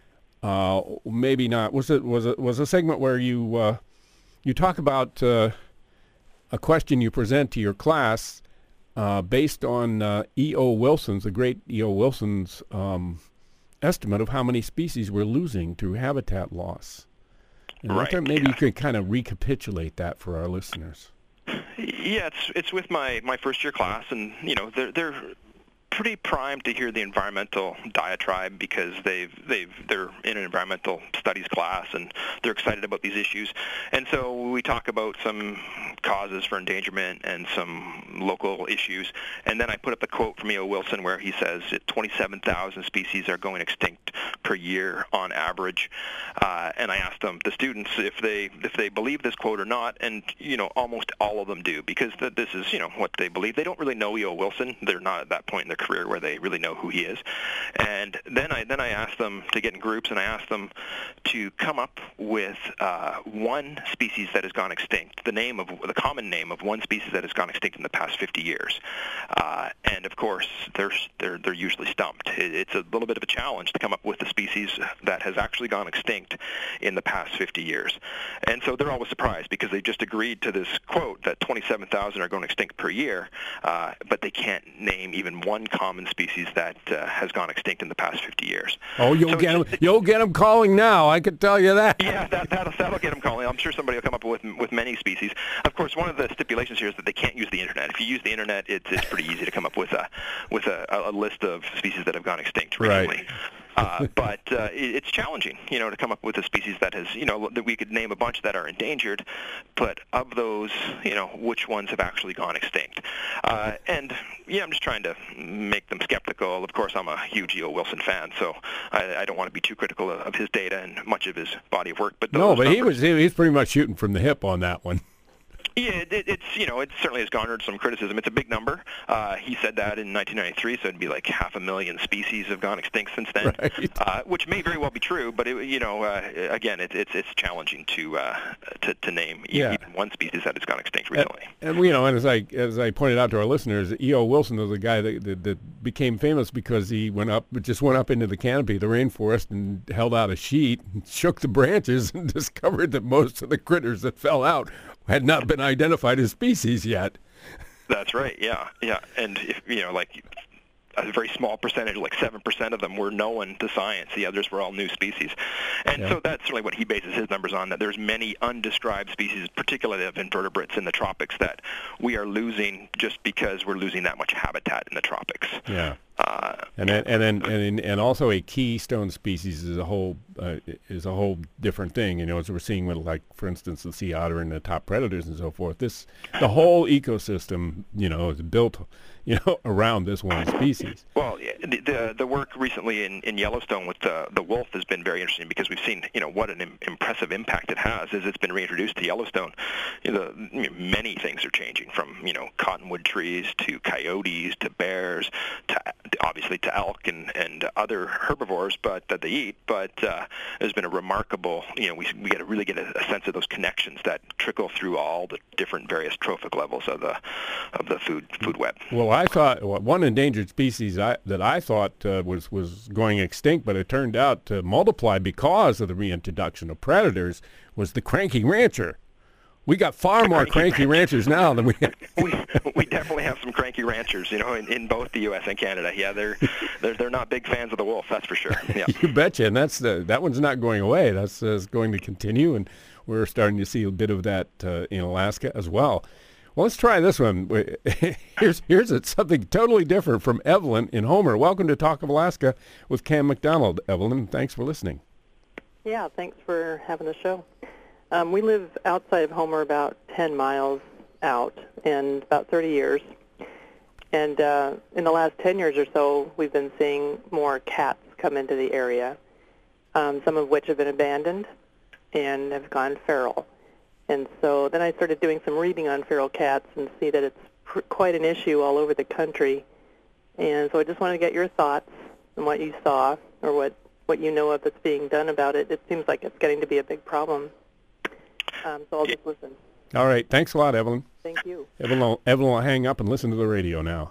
Uh, maybe not. Was it was it was a segment where you uh, you talk about uh, a question you present to your class uh, based on uh, E O Wilson's, the great E O Wilson's um, estimate of how many species we're losing through habitat loss. And right. I thought maybe yeah. you could kind of recapitulate that for our listeners. Yeah, it's it's with my, my first year class, and you know they're they're pretty primed to hear the environmental diatribe because they've they've they're in an environmental studies class and they're excited about these issues. And so we talk about some causes for endangerment and some local issues. And then I put up the quote from E O Wilson where he says that twenty-seven thousand species are going extinct per year on average. Uh, and I asked them, the students, if they if they believe this quote or not, and you know almost all of them do because th- this is you know what they believe. They don't really know E O Wilson. They're not at that point in their career where they really know who he is. And then I then I asked them to get in groups, and I asked them to come up with uh, one species that has gone extinct, the name of the common name of one species that has gone extinct in the past fifty years. Uh, and of course, they're they're they're usually stumped. It, it's a little bit of a challenge to come up with the species that has actually gone extinct in the past fifty years. And so they're always surprised because they just agreed to this quote that twenty-seven thousand are going extinct per year, uh, but they can't name even one common species that uh, has gone extinct in the past fifty years. Oh, you'll so get them. You'll get them calling now. I can tell you that. Yeah, that, that'll, that'll get them calling. I'm sure somebody will come up with with many species. Of course, one of the stipulations here is that they can't use the internet. If you use the internet, it's it's pretty easy to come up with a with a, a list of species that have gone extinct recently. Right. Uh, but uh, it, it's challenging, you know, to come up with a species that has, you know, that we could name a bunch that are endangered, but of those, you know, which ones have actually gone extinct? Uh, and yeah, I'm just trying to make them skeptical. Of course, I'm a huge E O Wilson fan, so I, I don't want to be too critical of, of his data and much of his body of work. But no, but numbers, he was he, he's pretty much shooting from the hip on that one. Yeah, it, it's, you know, it certainly has garnered some criticism. It's a big number. Uh, he said that in nineteen ninety-three, so it'd be like half a million species have gone extinct since then, right. uh, which may very well be true, but, it, you know, uh, again, it, it's it's challenging to, uh, to to name yeah. even one species that has gone extinct recently. And, and, you know, and as I as I pointed out to our listeners, E O Wilson was a guy that, that, that became famous because he went up, just went up into the canopy, the rainforest, and held out a sheet, and shook the branches, and discovered that most of the critters that fell out had not been identified as species yet. That's right, yeah, yeah. And, if, you know, like a very small percentage, like seven percent of them were known to science. The others were all new species. And yeah. so that's really what he bases his numbers on, that there's many undescribed species, particularly of invertebrates in the tropics, that we are losing just because we're losing that much habitat in the tropics. Yeah. Uh, and then, and then, and and also a keystone species is a whole uh, is a whole different thing. You know, as we're seeing with, like, for instance, the sea otter and the top predators and so forth. This the whole ecosystem, you know, is built, you know, around this one species. Well, the the, the work recently in, in Yellowstone with the the wolf has been very interesting because we've seen, you know, what an im- impressive impact it has as it's been reintroduced to Yellowstone. You know, the, you know, many things are changing, from, you know, cottonwood trees to coyotes to bears to obviously to elk and, and other herbivores, but that they eat. But uh, there's been a remarkable, you know, we we get to really get a, a sense of those connections that trickle through all the different various trophic levels of the of the food food web. Well, I thought well, one endangered species I, that I thought uh, was was going extinct, but it turned out to multiply because of the reintroduction of predators, was the cranky rancher. We got far The more cranky cranky ranchers now than we. we we definitely have some cranky ranchers, you know, in, in both the U S and Canada. Yeah, they're they're they're not big fans of the wolf, that's for sure. Yeah. You betcha, and that's the that one's not going away. That's uh, going to continue, and we're starting to see a bit of that uh, in Alaska as well. Well, let's try this one. Here's here's a, something totally different from Evelyn in Homer. Welcome to Talk of Alaska with Cam McDonald. Evelyn, thanks for listening. Yeah, thanks for having the show. Um, we live outside of Homer, about ten miles out, and about thirty years. And uh, in the last ten years or so, we've been seeing more cats come into the area, um, some of which have been abandoned and have gone feral. And so then I started doing some reading on feral cats and see that it's pr- quite an issue all over the country. And so I just wanted to get your thoughts on what you saw or what, what you know of that's being done about it. It seems like it's getting to be a big problem. Um, so I'll just listen. All right. Thanks a lot, Evelyn. Thank you. Evelyn will, Evelyn will hang up and listen to the radio now.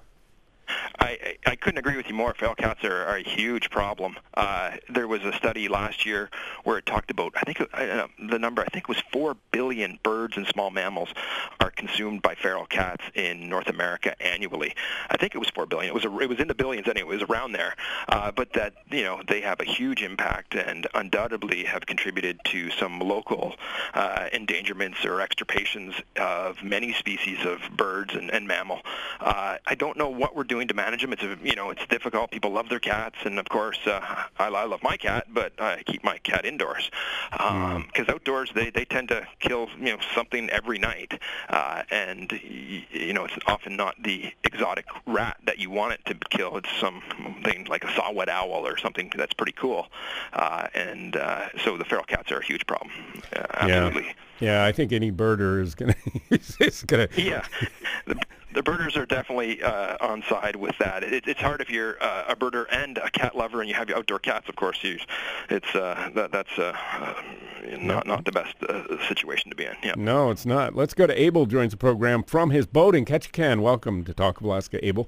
I, I couldn't agree with you more. Feral cats are, are a huge problem. Uh, there was a study last year where it talked about, I think uh, the number, I think was four billion birds and small mammals are consumed by feral cats in North America annually. I think it was four billion. It was a, it was in the billions anyway. It was around there. Uh, but that, you know, they have a huge impact and undoubtedly have contributed to some local uh, endangerments or extirpations of many species of birds and, and mammal. Uh, I don't know what we're doing to manage them. It's a, you know, it's difficult. People love their cats, and of course, uh, I, I love my cat, but I keep my cat indoors because um, mm. outdoors they, they tend to kill, you know, something every night, uh, and you know, it's often not the exotic rat that you want it to kill. It's something like a saw-whet owl or something that's pretty cool, uh, and uh, so the feral cats are a huge problem. Uh, absolutely. Yeah. Yeah, I think any birder is gonna is gonna. Yeah. The, The birders are definitely uh, on side with that. It, it's hard if you're uh, a birder and a cat lover, and you have your outdoor cats. Of course, you, it's uh, that, that's uh, uh, not not the best uh, situation to be in. Yeah. No, it's not. Let's go to Abel. Joins the program from his boat in Ketchikan. Welcome to Talk of Alaska, Abel.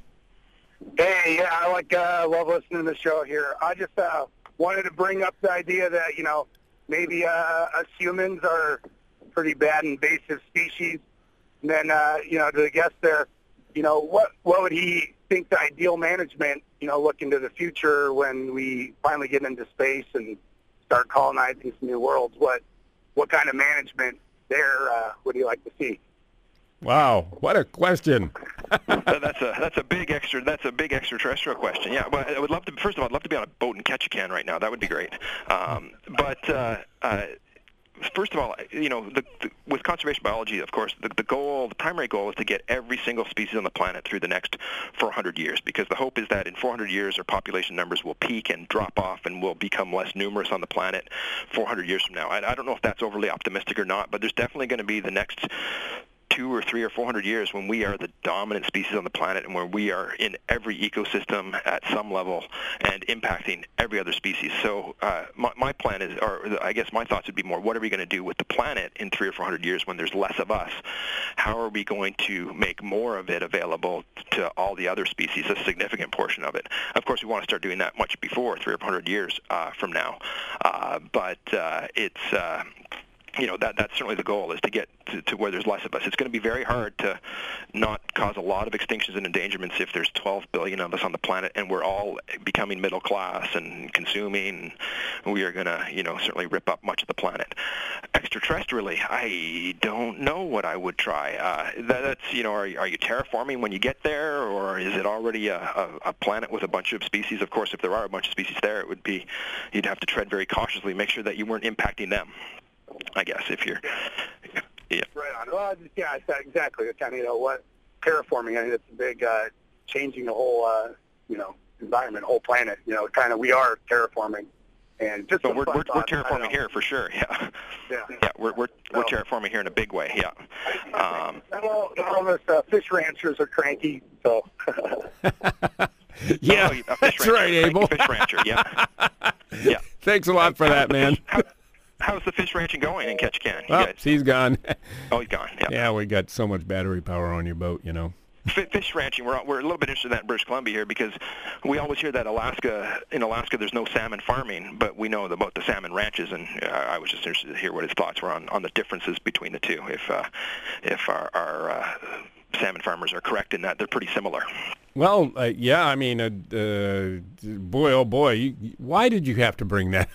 Hey, yeah, I like uh, love listening to the show here. I just uh, wanted to bring up the idea that, you know, maybe uh, us humans are pretty bad invasive species, and then uh, you know, to the guest there. You know, what what would he think the ideal management, you know, look into the future when we finally get into space and start colonizing some new worlds? What what kind of management there uh, would he like to see? Wow, what a question! that's a that's a big extra that's a big extraterrestrial question. Yeah, well, I would love to. First of all, I'd love to be on a boat in Ketchikan right now. That would be great. Um, but uh, uh, First of all, you know, the, the, with conservation biology, of course, the, the goal, the primary goal is to get every single species on the planet through the next four hundred years, because the hope is that in four hundred years, our population numbers will peak and drop off and will become less numerous on the planet four hundred years from now. I, I don't know if that's overly optimistic or not, but there's definitely going to be the next two or three or four hundred years when we are the dominant species on the planet and where we are in every ecosystem at some level and impacting every other species. So uh, my, my plan is, or I guess my thoughts would be more, what are we going to do with the planet in three or four hundred years when there's less of us? How are we going to make more of it available to all the other species, a significant portion of it? Of course, we want to start doing that much before three or four hundred years uh, from now. Uh, but uh, it's... Uh, you know, that that's certainly the goal, is to get to, to where there's less of us. It's going to be very hard to not cause a lot of extinctions and endangerments if there's twelve billion of us on the planet and we're all becoming middle class and consuming. We are going to, you know, certainly rip up much of the planet. Extraterrestrially, I don't know what I would try. Uh, that, that's, you know, are, are you terraforming when you get there, or is it already a, a, a planet with a bunch of species? Of course, if there are a bunch of species there, it would be, you'd have to tread very cautiously, make sure that you weren't impacting them, I guess, if you're, yeah. Right on. Well, just, yeah, it's that- exactly. It's kind of, you know, what terraforming, I mean, it's a big uh, changing the whole, uh, you know, environment, whole planet. You know, kind of we are terraforming. And just so some we're, fun we're, we're thoughts, terraforming here for sure, yeah. Yeah, yeah we're, we're, we're So- terraforming here in a big way, yeah. Um, all, all of us uh, fish ranchers are cranky, so. Yeah, oh, a fish that's rancher, right, cranky Abel. Fish rancher, yeah. Yeah. Thanks a lot for that, man. How, how's the fish ranching going in Ketchikan? You Well, guys? he's gone. Oh, he's gone, yeah. Yeah, we got so much battery power on your boat, you know. F- Fish ranching, we're we're a little bit interested in that in British Columbia here, because we always hear that Alaska, in Alaska, there's no salmon farming, but we know about the salmon ranches, and uh, I was just interested to hear what his thoughts were on, on the differences between the two. If uh, if our, our uh, salmon farmers are correct in that they're pretty similar. Well, uh, yeah, I mean, uh, uh, boy, oh boy, you, why did you have to bring that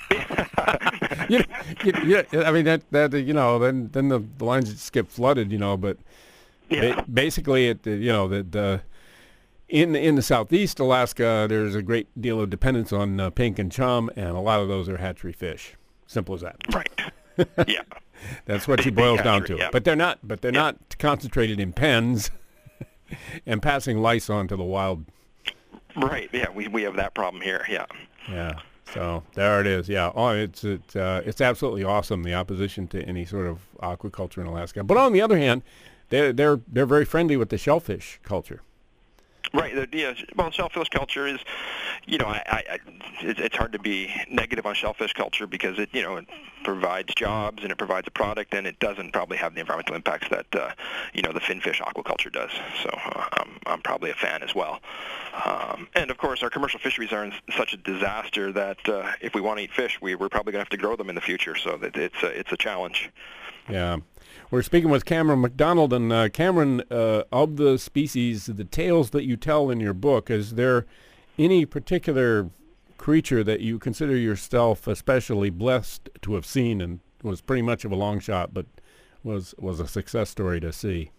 up? you, you, you, I mean, that, that you know, then then the, the lines just get flooded, you know, but Yeah. ba- basically, it, you know, the, the in in the southeast Alaska, there's a great deal of dependence on uh, pink and chum, and a lot of those are hatchery fish. Simple as that. Right. Yeah. That's what she Big- big boils down hatchery, to. yeah. But they're not. But they're Yeah. not concentrated in pens and passing lice on to the wild. Right. Yeah. We we have that problem here. Yeah. Yeah. So there it is. Yeah. Oh, it's it's uh, it's absolutely awesome. The opposition to any sort of aquaculture in Alaska. But on the other hand, they're they're they're very friendly with the shellfish culture. Right. The, yeah. Well, shellfish culture is, you know, I, I, I it's, it's hard to be negative on shellfish culture because it, you know, it provides jobs and it provides a product, and it doesn't probably have the environmental impacts that, uh, you know, the finfish aquaculture does. So uh, I'm I'm probably a fan as well. Um, and of course, our commercial fisheries are in such a disaster that uh, if we want to eat fish, we we're probably going to have to grow them in the future. So that it's a, it's a challenge. Yeah. We're speaking with Cameron McDonald, and uh, Cameron, uh, of the species, the tales that you tell in your book, is there any particular creature that you consider yourself especially blessed to have seen, and was pretty much of a long shot, but was was a success story to see?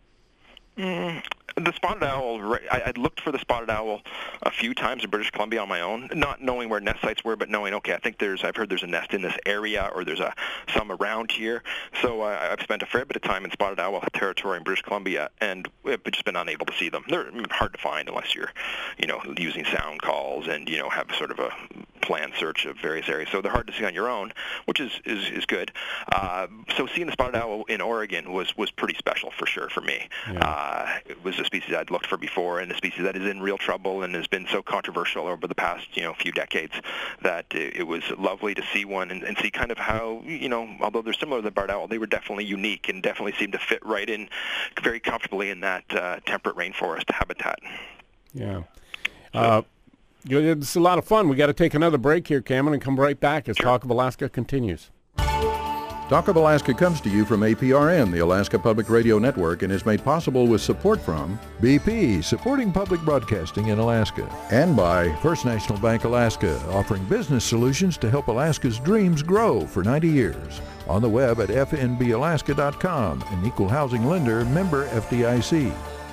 Mm, the spotted owl, right, I, I'd looked for the spotted owl a few times in British Columbia on my own, not knowing where nest sites were, but knowing, okay, I think there's, I've heard there's a nest in this area, or there's a some around here. So uh, I've spent a fair bit of time in spotted owl territory in British Columbia, and we've just been unable to see them. They're hard to find unless you're, you know, using sound calls and, you know, have sort of a planned search of various areas. So they're hard to see on your own, which is, is, is good. Uh, so seeing the spotted owl in Oregon was, was pretty special for sure for me. Yeah. Uh, it was a species I'd looked for before, and a species that is in real trouble and has been so controversial over the past, you know, few decades, that it, it was lovely to see one and, and see kind of how, you know, although they're similar to the barred owl, they were definitely unique and definitely seemed to fit right in very comfortably in that uh, temperate rainforest habitat. Yeah. Uh, it's a lot of fun. We got to take another break here, Cameron, and come right back as Sure. Talk of Alaska continues. Talk of Alaska comes to you from A P R N, the Alaska Public Radio Network, and is made possible with support from B P, supporting public broadcasting in Alaska, and by First National Bank Alaska, offering business solutions to help Alaska's dreams grow for ninety years. On the web at f n b alaska dot com, an equal housing lender, member F D I C.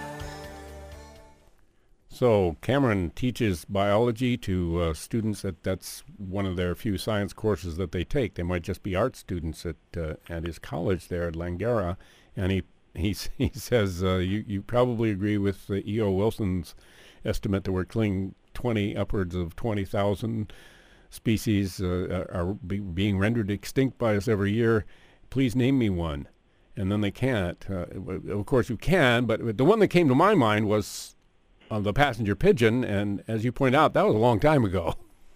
So Cameron teaches biology to uh, students. That that's one of their few science courses that they take. They might just be art students at uh, at his college there at Langara, and he he he says uh, you you probably agree with uh, E O Wilson's estimate that we're killing twenty upwards of twenty thousand species uh, are be, being rendered extinct by us every year. Please name me one, and then they can't. Uh, of course you can, but the one that came to my mind was on the passenger pigeon, and as you point out, that was a long time ago.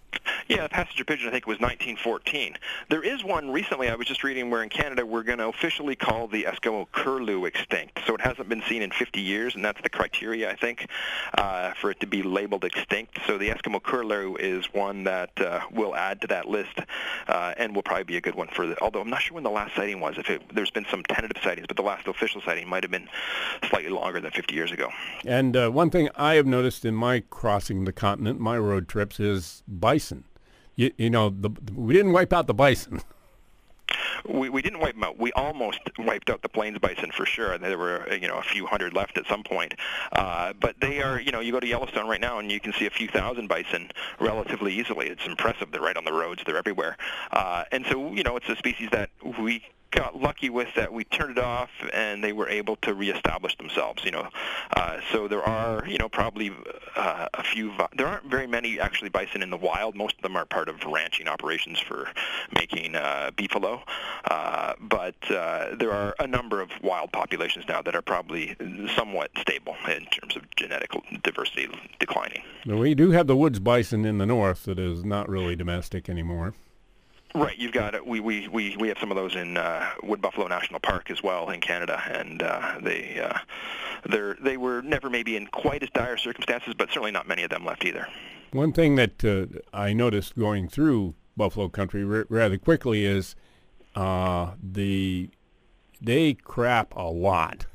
Yeah, the passenger pigeon, I think, was nineteen fourteen. There is one recently, I was just reading, where in Canada we're going to officially call the Eskimo curlew extinct. So it hasn't been seen in fifty years, and that's the criteria, I think, uh, for it to be labeled extinct. So the Eskimo curlew is one that uh, we'll add to that list, uh, and will probably be a good one for the, although I'm not sure when the last sighting was. If it, there's been some tentative sightings, but the last official sighting might have been slightly longer than fifty years ago. And uh, one thing I have noticed in my crossing the continent, my road trips, is bison. You, you know, the, we didn't wipe out the bison. We, we didn't wipe them out. We almost wiped out the plains bison for sure. There were, you know, a few hundred left at some point. Uh, but they are, you know, you go to Yellowstone right now and you can see a few thousand bison relatively easily. It's impressive. They're right on the roads. They're everywhere. Uh, and so, you know, it's a species that we got lucky with, that we turned it off and they were able to reestablish themselves, you know. Uh, so there are, you know, probably uh, a few, there aren't very many actually bison in the wild. Most of them are part of ranching operations for making uh, beefalo. Uh, but uh, there are a number of wild populations now that are probably somewhat stable in terms of genetic diversity declining. Now, we do have the woods bison in the north that is not really domestic anymore. Right, you've got it. We we we we have some of those in uh, Wood Buffalo National Park as well in Canada, and uh, they uh, they they were never maybe in quite as dire circumstances, but certainly not many of them left either. One thing that uh, I noticed going through buffalo country r- rather quickly is uh, the they crap a lot.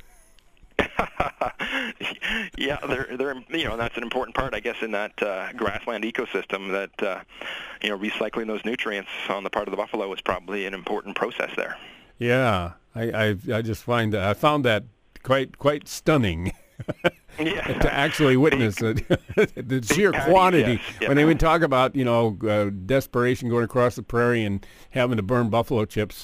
Yeah, they're they're you know, and that's an important part, I guess, in that uh, grassland ecosystem. That uh, you know, recycling those nutrients on the part of the buffalo is probably an important process there. Yeah, I I, I just find that I found that quite quite stunning. Yeah. To actually witness Big, it, the sheer patty, quantity. yes, yeah. When they would talk about, you know, uh, desperation going across the prairie and having to burn buffalo chips,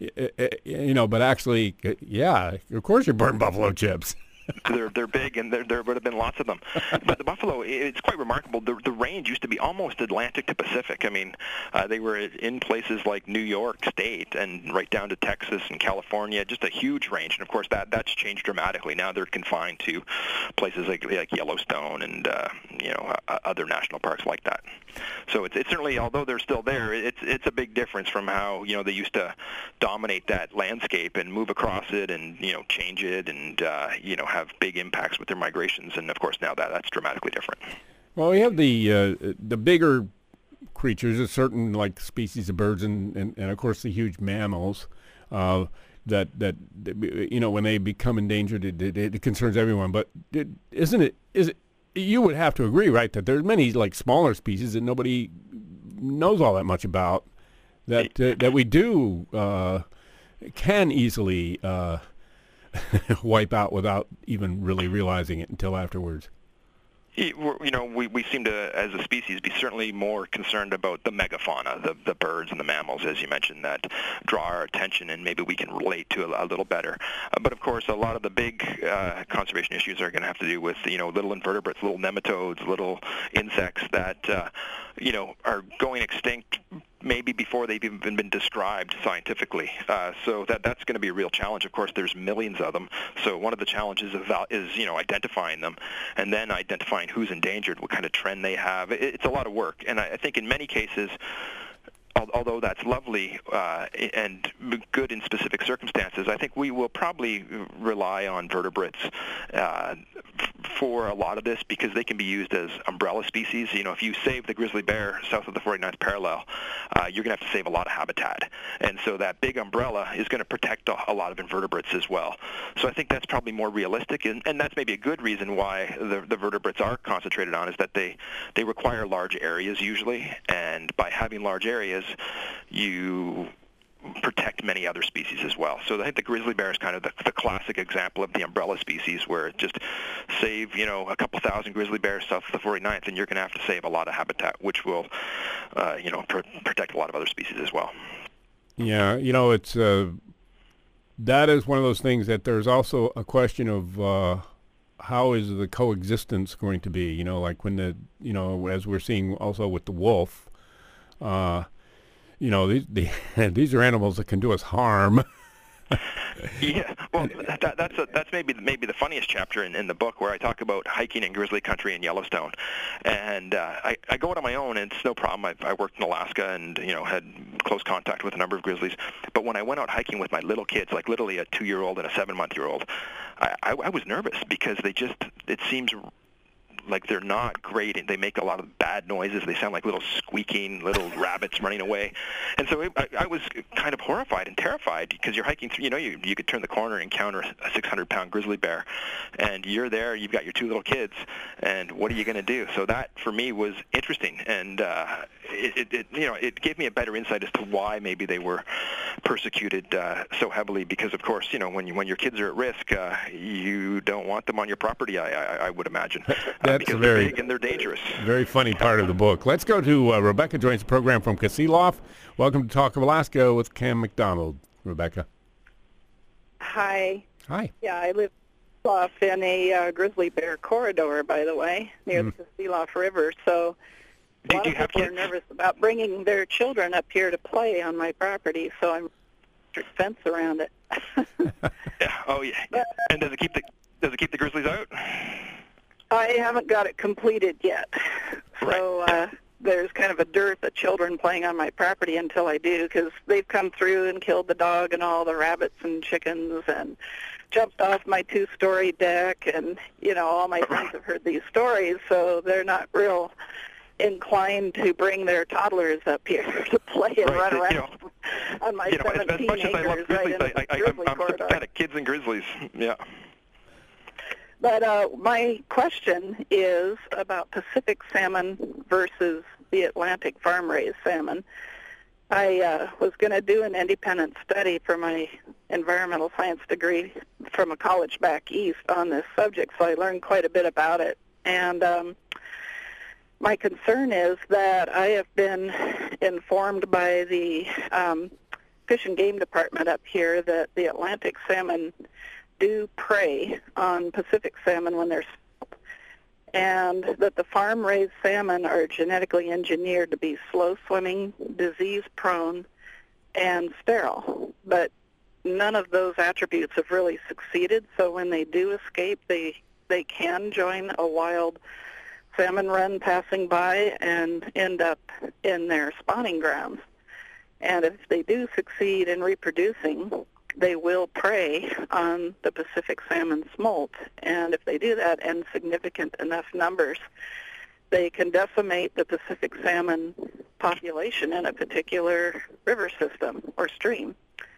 you know, but actually, yeah, of course you burn buffalo chips. They're they're big, and there there would have been lots of them. But the buffalo, it's quite remarkable. The the range used to be almost Atlantic to Pacific. I mean, uh, they were in places like New York State and right down to Texas and California. Just a huge range, and of course that that's changed dramatically. Now they're confined to places like like Yellowstone and uh, you know uh, other national parks like that. So it's it's certainly, although they're still there, it's it's a big difference from how, you know, they used to dominate that landscape and move across it and, you know, change it and uh, you know, have big impacts with their migrations. And of course now that that's dramatically different. Well, we have the uh, the bigger creatures, a certain like species of birds, and, and, and of course the huge mammals. Uh, that that you know, when they become endangered, it, it, it concerns everyone. But it, isn't it? Is it? You would have to agree, right, that there's many like smaller species that nobody knows all that much about, that uh, that we do uh, can easily uh, wipe out without even really realizing it until afterwards. You know, we, we seem to, as a species, be certainly more concerned about the megafauna, the, the birds and the mammals, as you mentioned, that draw our attention and maybe we can relate to a, a little better. Uh, but, of course, a lot of the big uh, conservation issues are going to have to do with, you know, little invertebrates, little nematodes, little insects that, uh, you know, are going extinct maybe before they've even been described scientifically. Uh, so that that's going to be a real challenge. Of course, there's millions of them. So one of the challenges of, is, you know, identifying them and then identifying who's endangered, what kind of trend they have. It, it's a lot of work. And I, I think in many cases, although that's lovely uh, and good in specific circumstances, I think we will probably rely on vertebrates uh, for a lot of this because they can be used as umbrella species. You know, if you save the grizzly bear south of the forty-ninth parallel, uh, you're going to have to save a lot of habitat. And so that big umbrella is going to protect a, a lot of invertebrates as well. So I think that's probably more realistic, and, and that's maybe a good reason why the, the vertebrates are concentrated on, is that they, they require large areas usually, and by having large areas, you protect many other species as well. So I think the grizzly bear is kind of the, the classic example of the umbrella species, where it just save, you know, a couple thousand grizzly bears south of the forty-ninth, and you're going to have to save a lot of habitat, which will, uh, you know, pr- protect a lot of other species as well. Yeah, you know, it's uh, that is one of those things that there's also a question of uh, how is the coexistence going to be? You know, like when the, you know, as we're seeing also with the wolf, uh, you know, these the, these are animals that can do us harm. Yeah, well, that, that's a, that's maybe maybe the funniest chapter in, in the book, where I talk about hiking in grizzly country in Yellowstone, and uh, I, I go out on my own, and it's no problem. I've, I worked in Alaska, and you know had close contact with a number of grizzlies. But when I went out hiking with my little kids, like literally a two-year-old and a seven-month-year-old, I, I, I was nervous because they just it seems like they're not great, and they make a lot of bad noises. They sound like little squeaking little rabbits running away. And so it, I, I was kind of horrified and terrified, because you're hiking through, you know, you, you could turn the corner and encounter a six hundred pound grizzly bear, and you're there, you've got your two little kids, and what are you going to do? So that, for me, was interesting, and uh, it, it, it, you know, it gave me a better insight as to why maybe they were persecuted uh, so heavily, because, of course, you know, when you, when your kids are at risk, uh, you don't want them on your property, I, I, I would imagine. That's because very, they're big and they're dangerous. Very funny part of the book. Let's go to uh, Rebecca joins the program from Kasilof. Welcome to Talk of Alaska with Cam McDonald. Rebecca. Hi. Hi. Yeah, I live off in a uh, grizzly bear corridor, by the way, near mm. the Kasilof River. So a do, lot do of you have people kids? are nervous about bringing their children up here to play on my property, so I'm strict fence around it. Yeah. Oh, yeah. But, and does it keep the does it keep the grizzlies out? I haven't got it completed yet, so uh, there's kind of a dearth of children playing on my property until I do, because they've come through and killed the dog and all the rabbits and chickens and jumped off my two-story deck, and, you know, all my friends have heard these stories, so they're not real inclined to bring their toddlers up here to play and right. run around you know, on my you know, seventeen as, as much as I love acres grizzlies, right in I, I, grizzly I'm corridor. sympathetic to kids and grizzlies. Yeah. But uh, my question is about Pacific salmon versus the Atlantic farm-raised salmon. I uh, was going to do an independent study for my environmental science degree from a college back east on this subject, so I learned quite a bit about it. And um, my concern is that I have been informed by the um, Fish and Game Department up here that the Atlantic salmon do prey on Pacific salmon when they're small, and that the farm-raised salmon are genetically engineered to be slow-swimming, disease-prone, and sterile. But none of those attributes have really succeeded, so when they do escape, they, they can join a wild salmon run passing by and end up in their spawning grounds. And if they do succeed in reproducing, they will prey on the Pacific salmon smolt. And if they do that in significant enough numbers, they can decimate the Pacific salmon population in a particular river system or stream.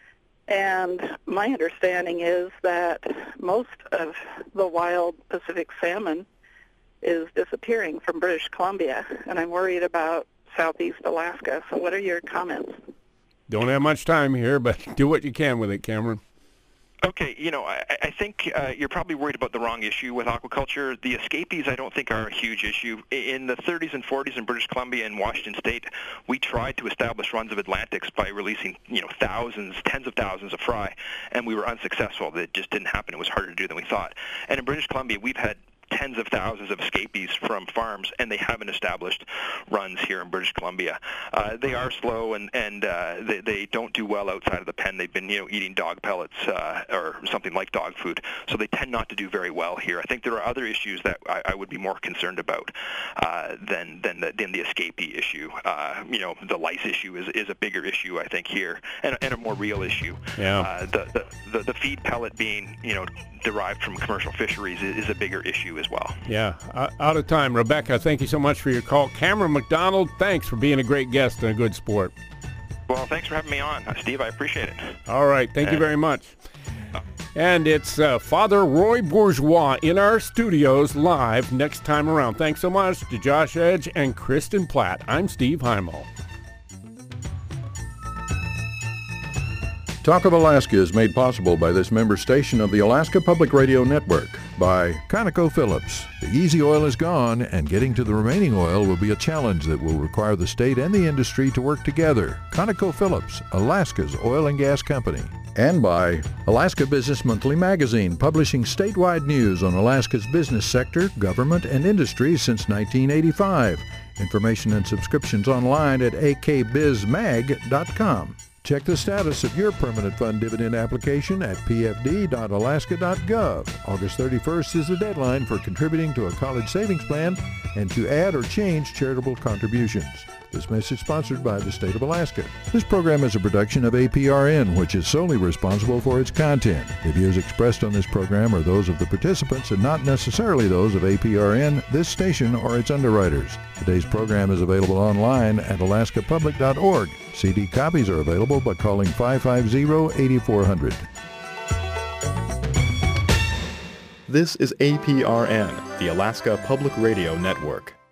And my understanding is that most of the wild Pacific salmon is disappearing from British Columbia, and I'm worried about southeast Alaska. So what are your comments? Don't have much time here, but do what you can with it, Cameron. Okay, you know, I, I think uh, you're probably worried about the wrong issue with aquaculture. The escapees, I don't think, are a huge issue. In the thirties and forties in British Columbia and Washington State, we tried to establish runs of Atlantics by releasing, you know, thousands, tens of thousands of fry, and we were unsuccessful. It just didn't happen. It was harder to do than we thought. And in British Columbia, we've had tens of thousands of escapees from farms, and they haven't established runs here in British Columbia. Uh, they are slow, and, and uh, they, they don't do well outside of the pen. They've been, you know, eating dog pellets uh, or something like dog food, so they tend not to do very well here. I think there are other issues that I, I would be more concerned about uh, than than the, than the escapee issue. Uh, you know, the lice issue is, is a bigger issue, I think, here, and, and a more real issue. Yeah. Uh, the, the, the, the feed pellet being, you know, derived from commercial fisheries is, is a bigger issue as well. Yeah, uh, out of time. Rebecca, thank you so much for your call. Cameron McDonald, thanks for being a great guest and a good sport. Well, thanks for having me on, uh, Steve. I appreciate it. All right, thank you very much. And it's uh, Father Roy Bourgeois in our studios live next time around. Thanks so much to Josh Edge and Kristen Platt. I'm Steve Heimel. Talk of Alaska is made possible by this member station of the Alaska Public Radio Network, by ConocoPhillips. The easy oil is gone, and getting to the remaining oil will be a challenge that will require the state and the industry to work together. ConocoPhillips, Alaska's oil and gas company. And by Alaska Business Monthly magazine, publishing statewide news on Alaska's business sector, government, and industry since nineteen eighty-five. Information and subscriptions online at a k biz mag dot com. Check the status of your permanent fund dividend application at p f d dot alaska dot gov. August thirty-first is the deadline for contributing to a college savings plan and to add or change charitable contributions. This message sponsored by the state of Alaska. This program is a production of A P R N, which is solely responsible for its content. The views expressed on this program are those of the participants and not necessarily those of A P R N, this station, or its underwriters. Today's program is available online at alaska public dot org. C D copies are available by calling five five zero, eight four zero zero. This is A P R N, the Alaska Public Radio Network.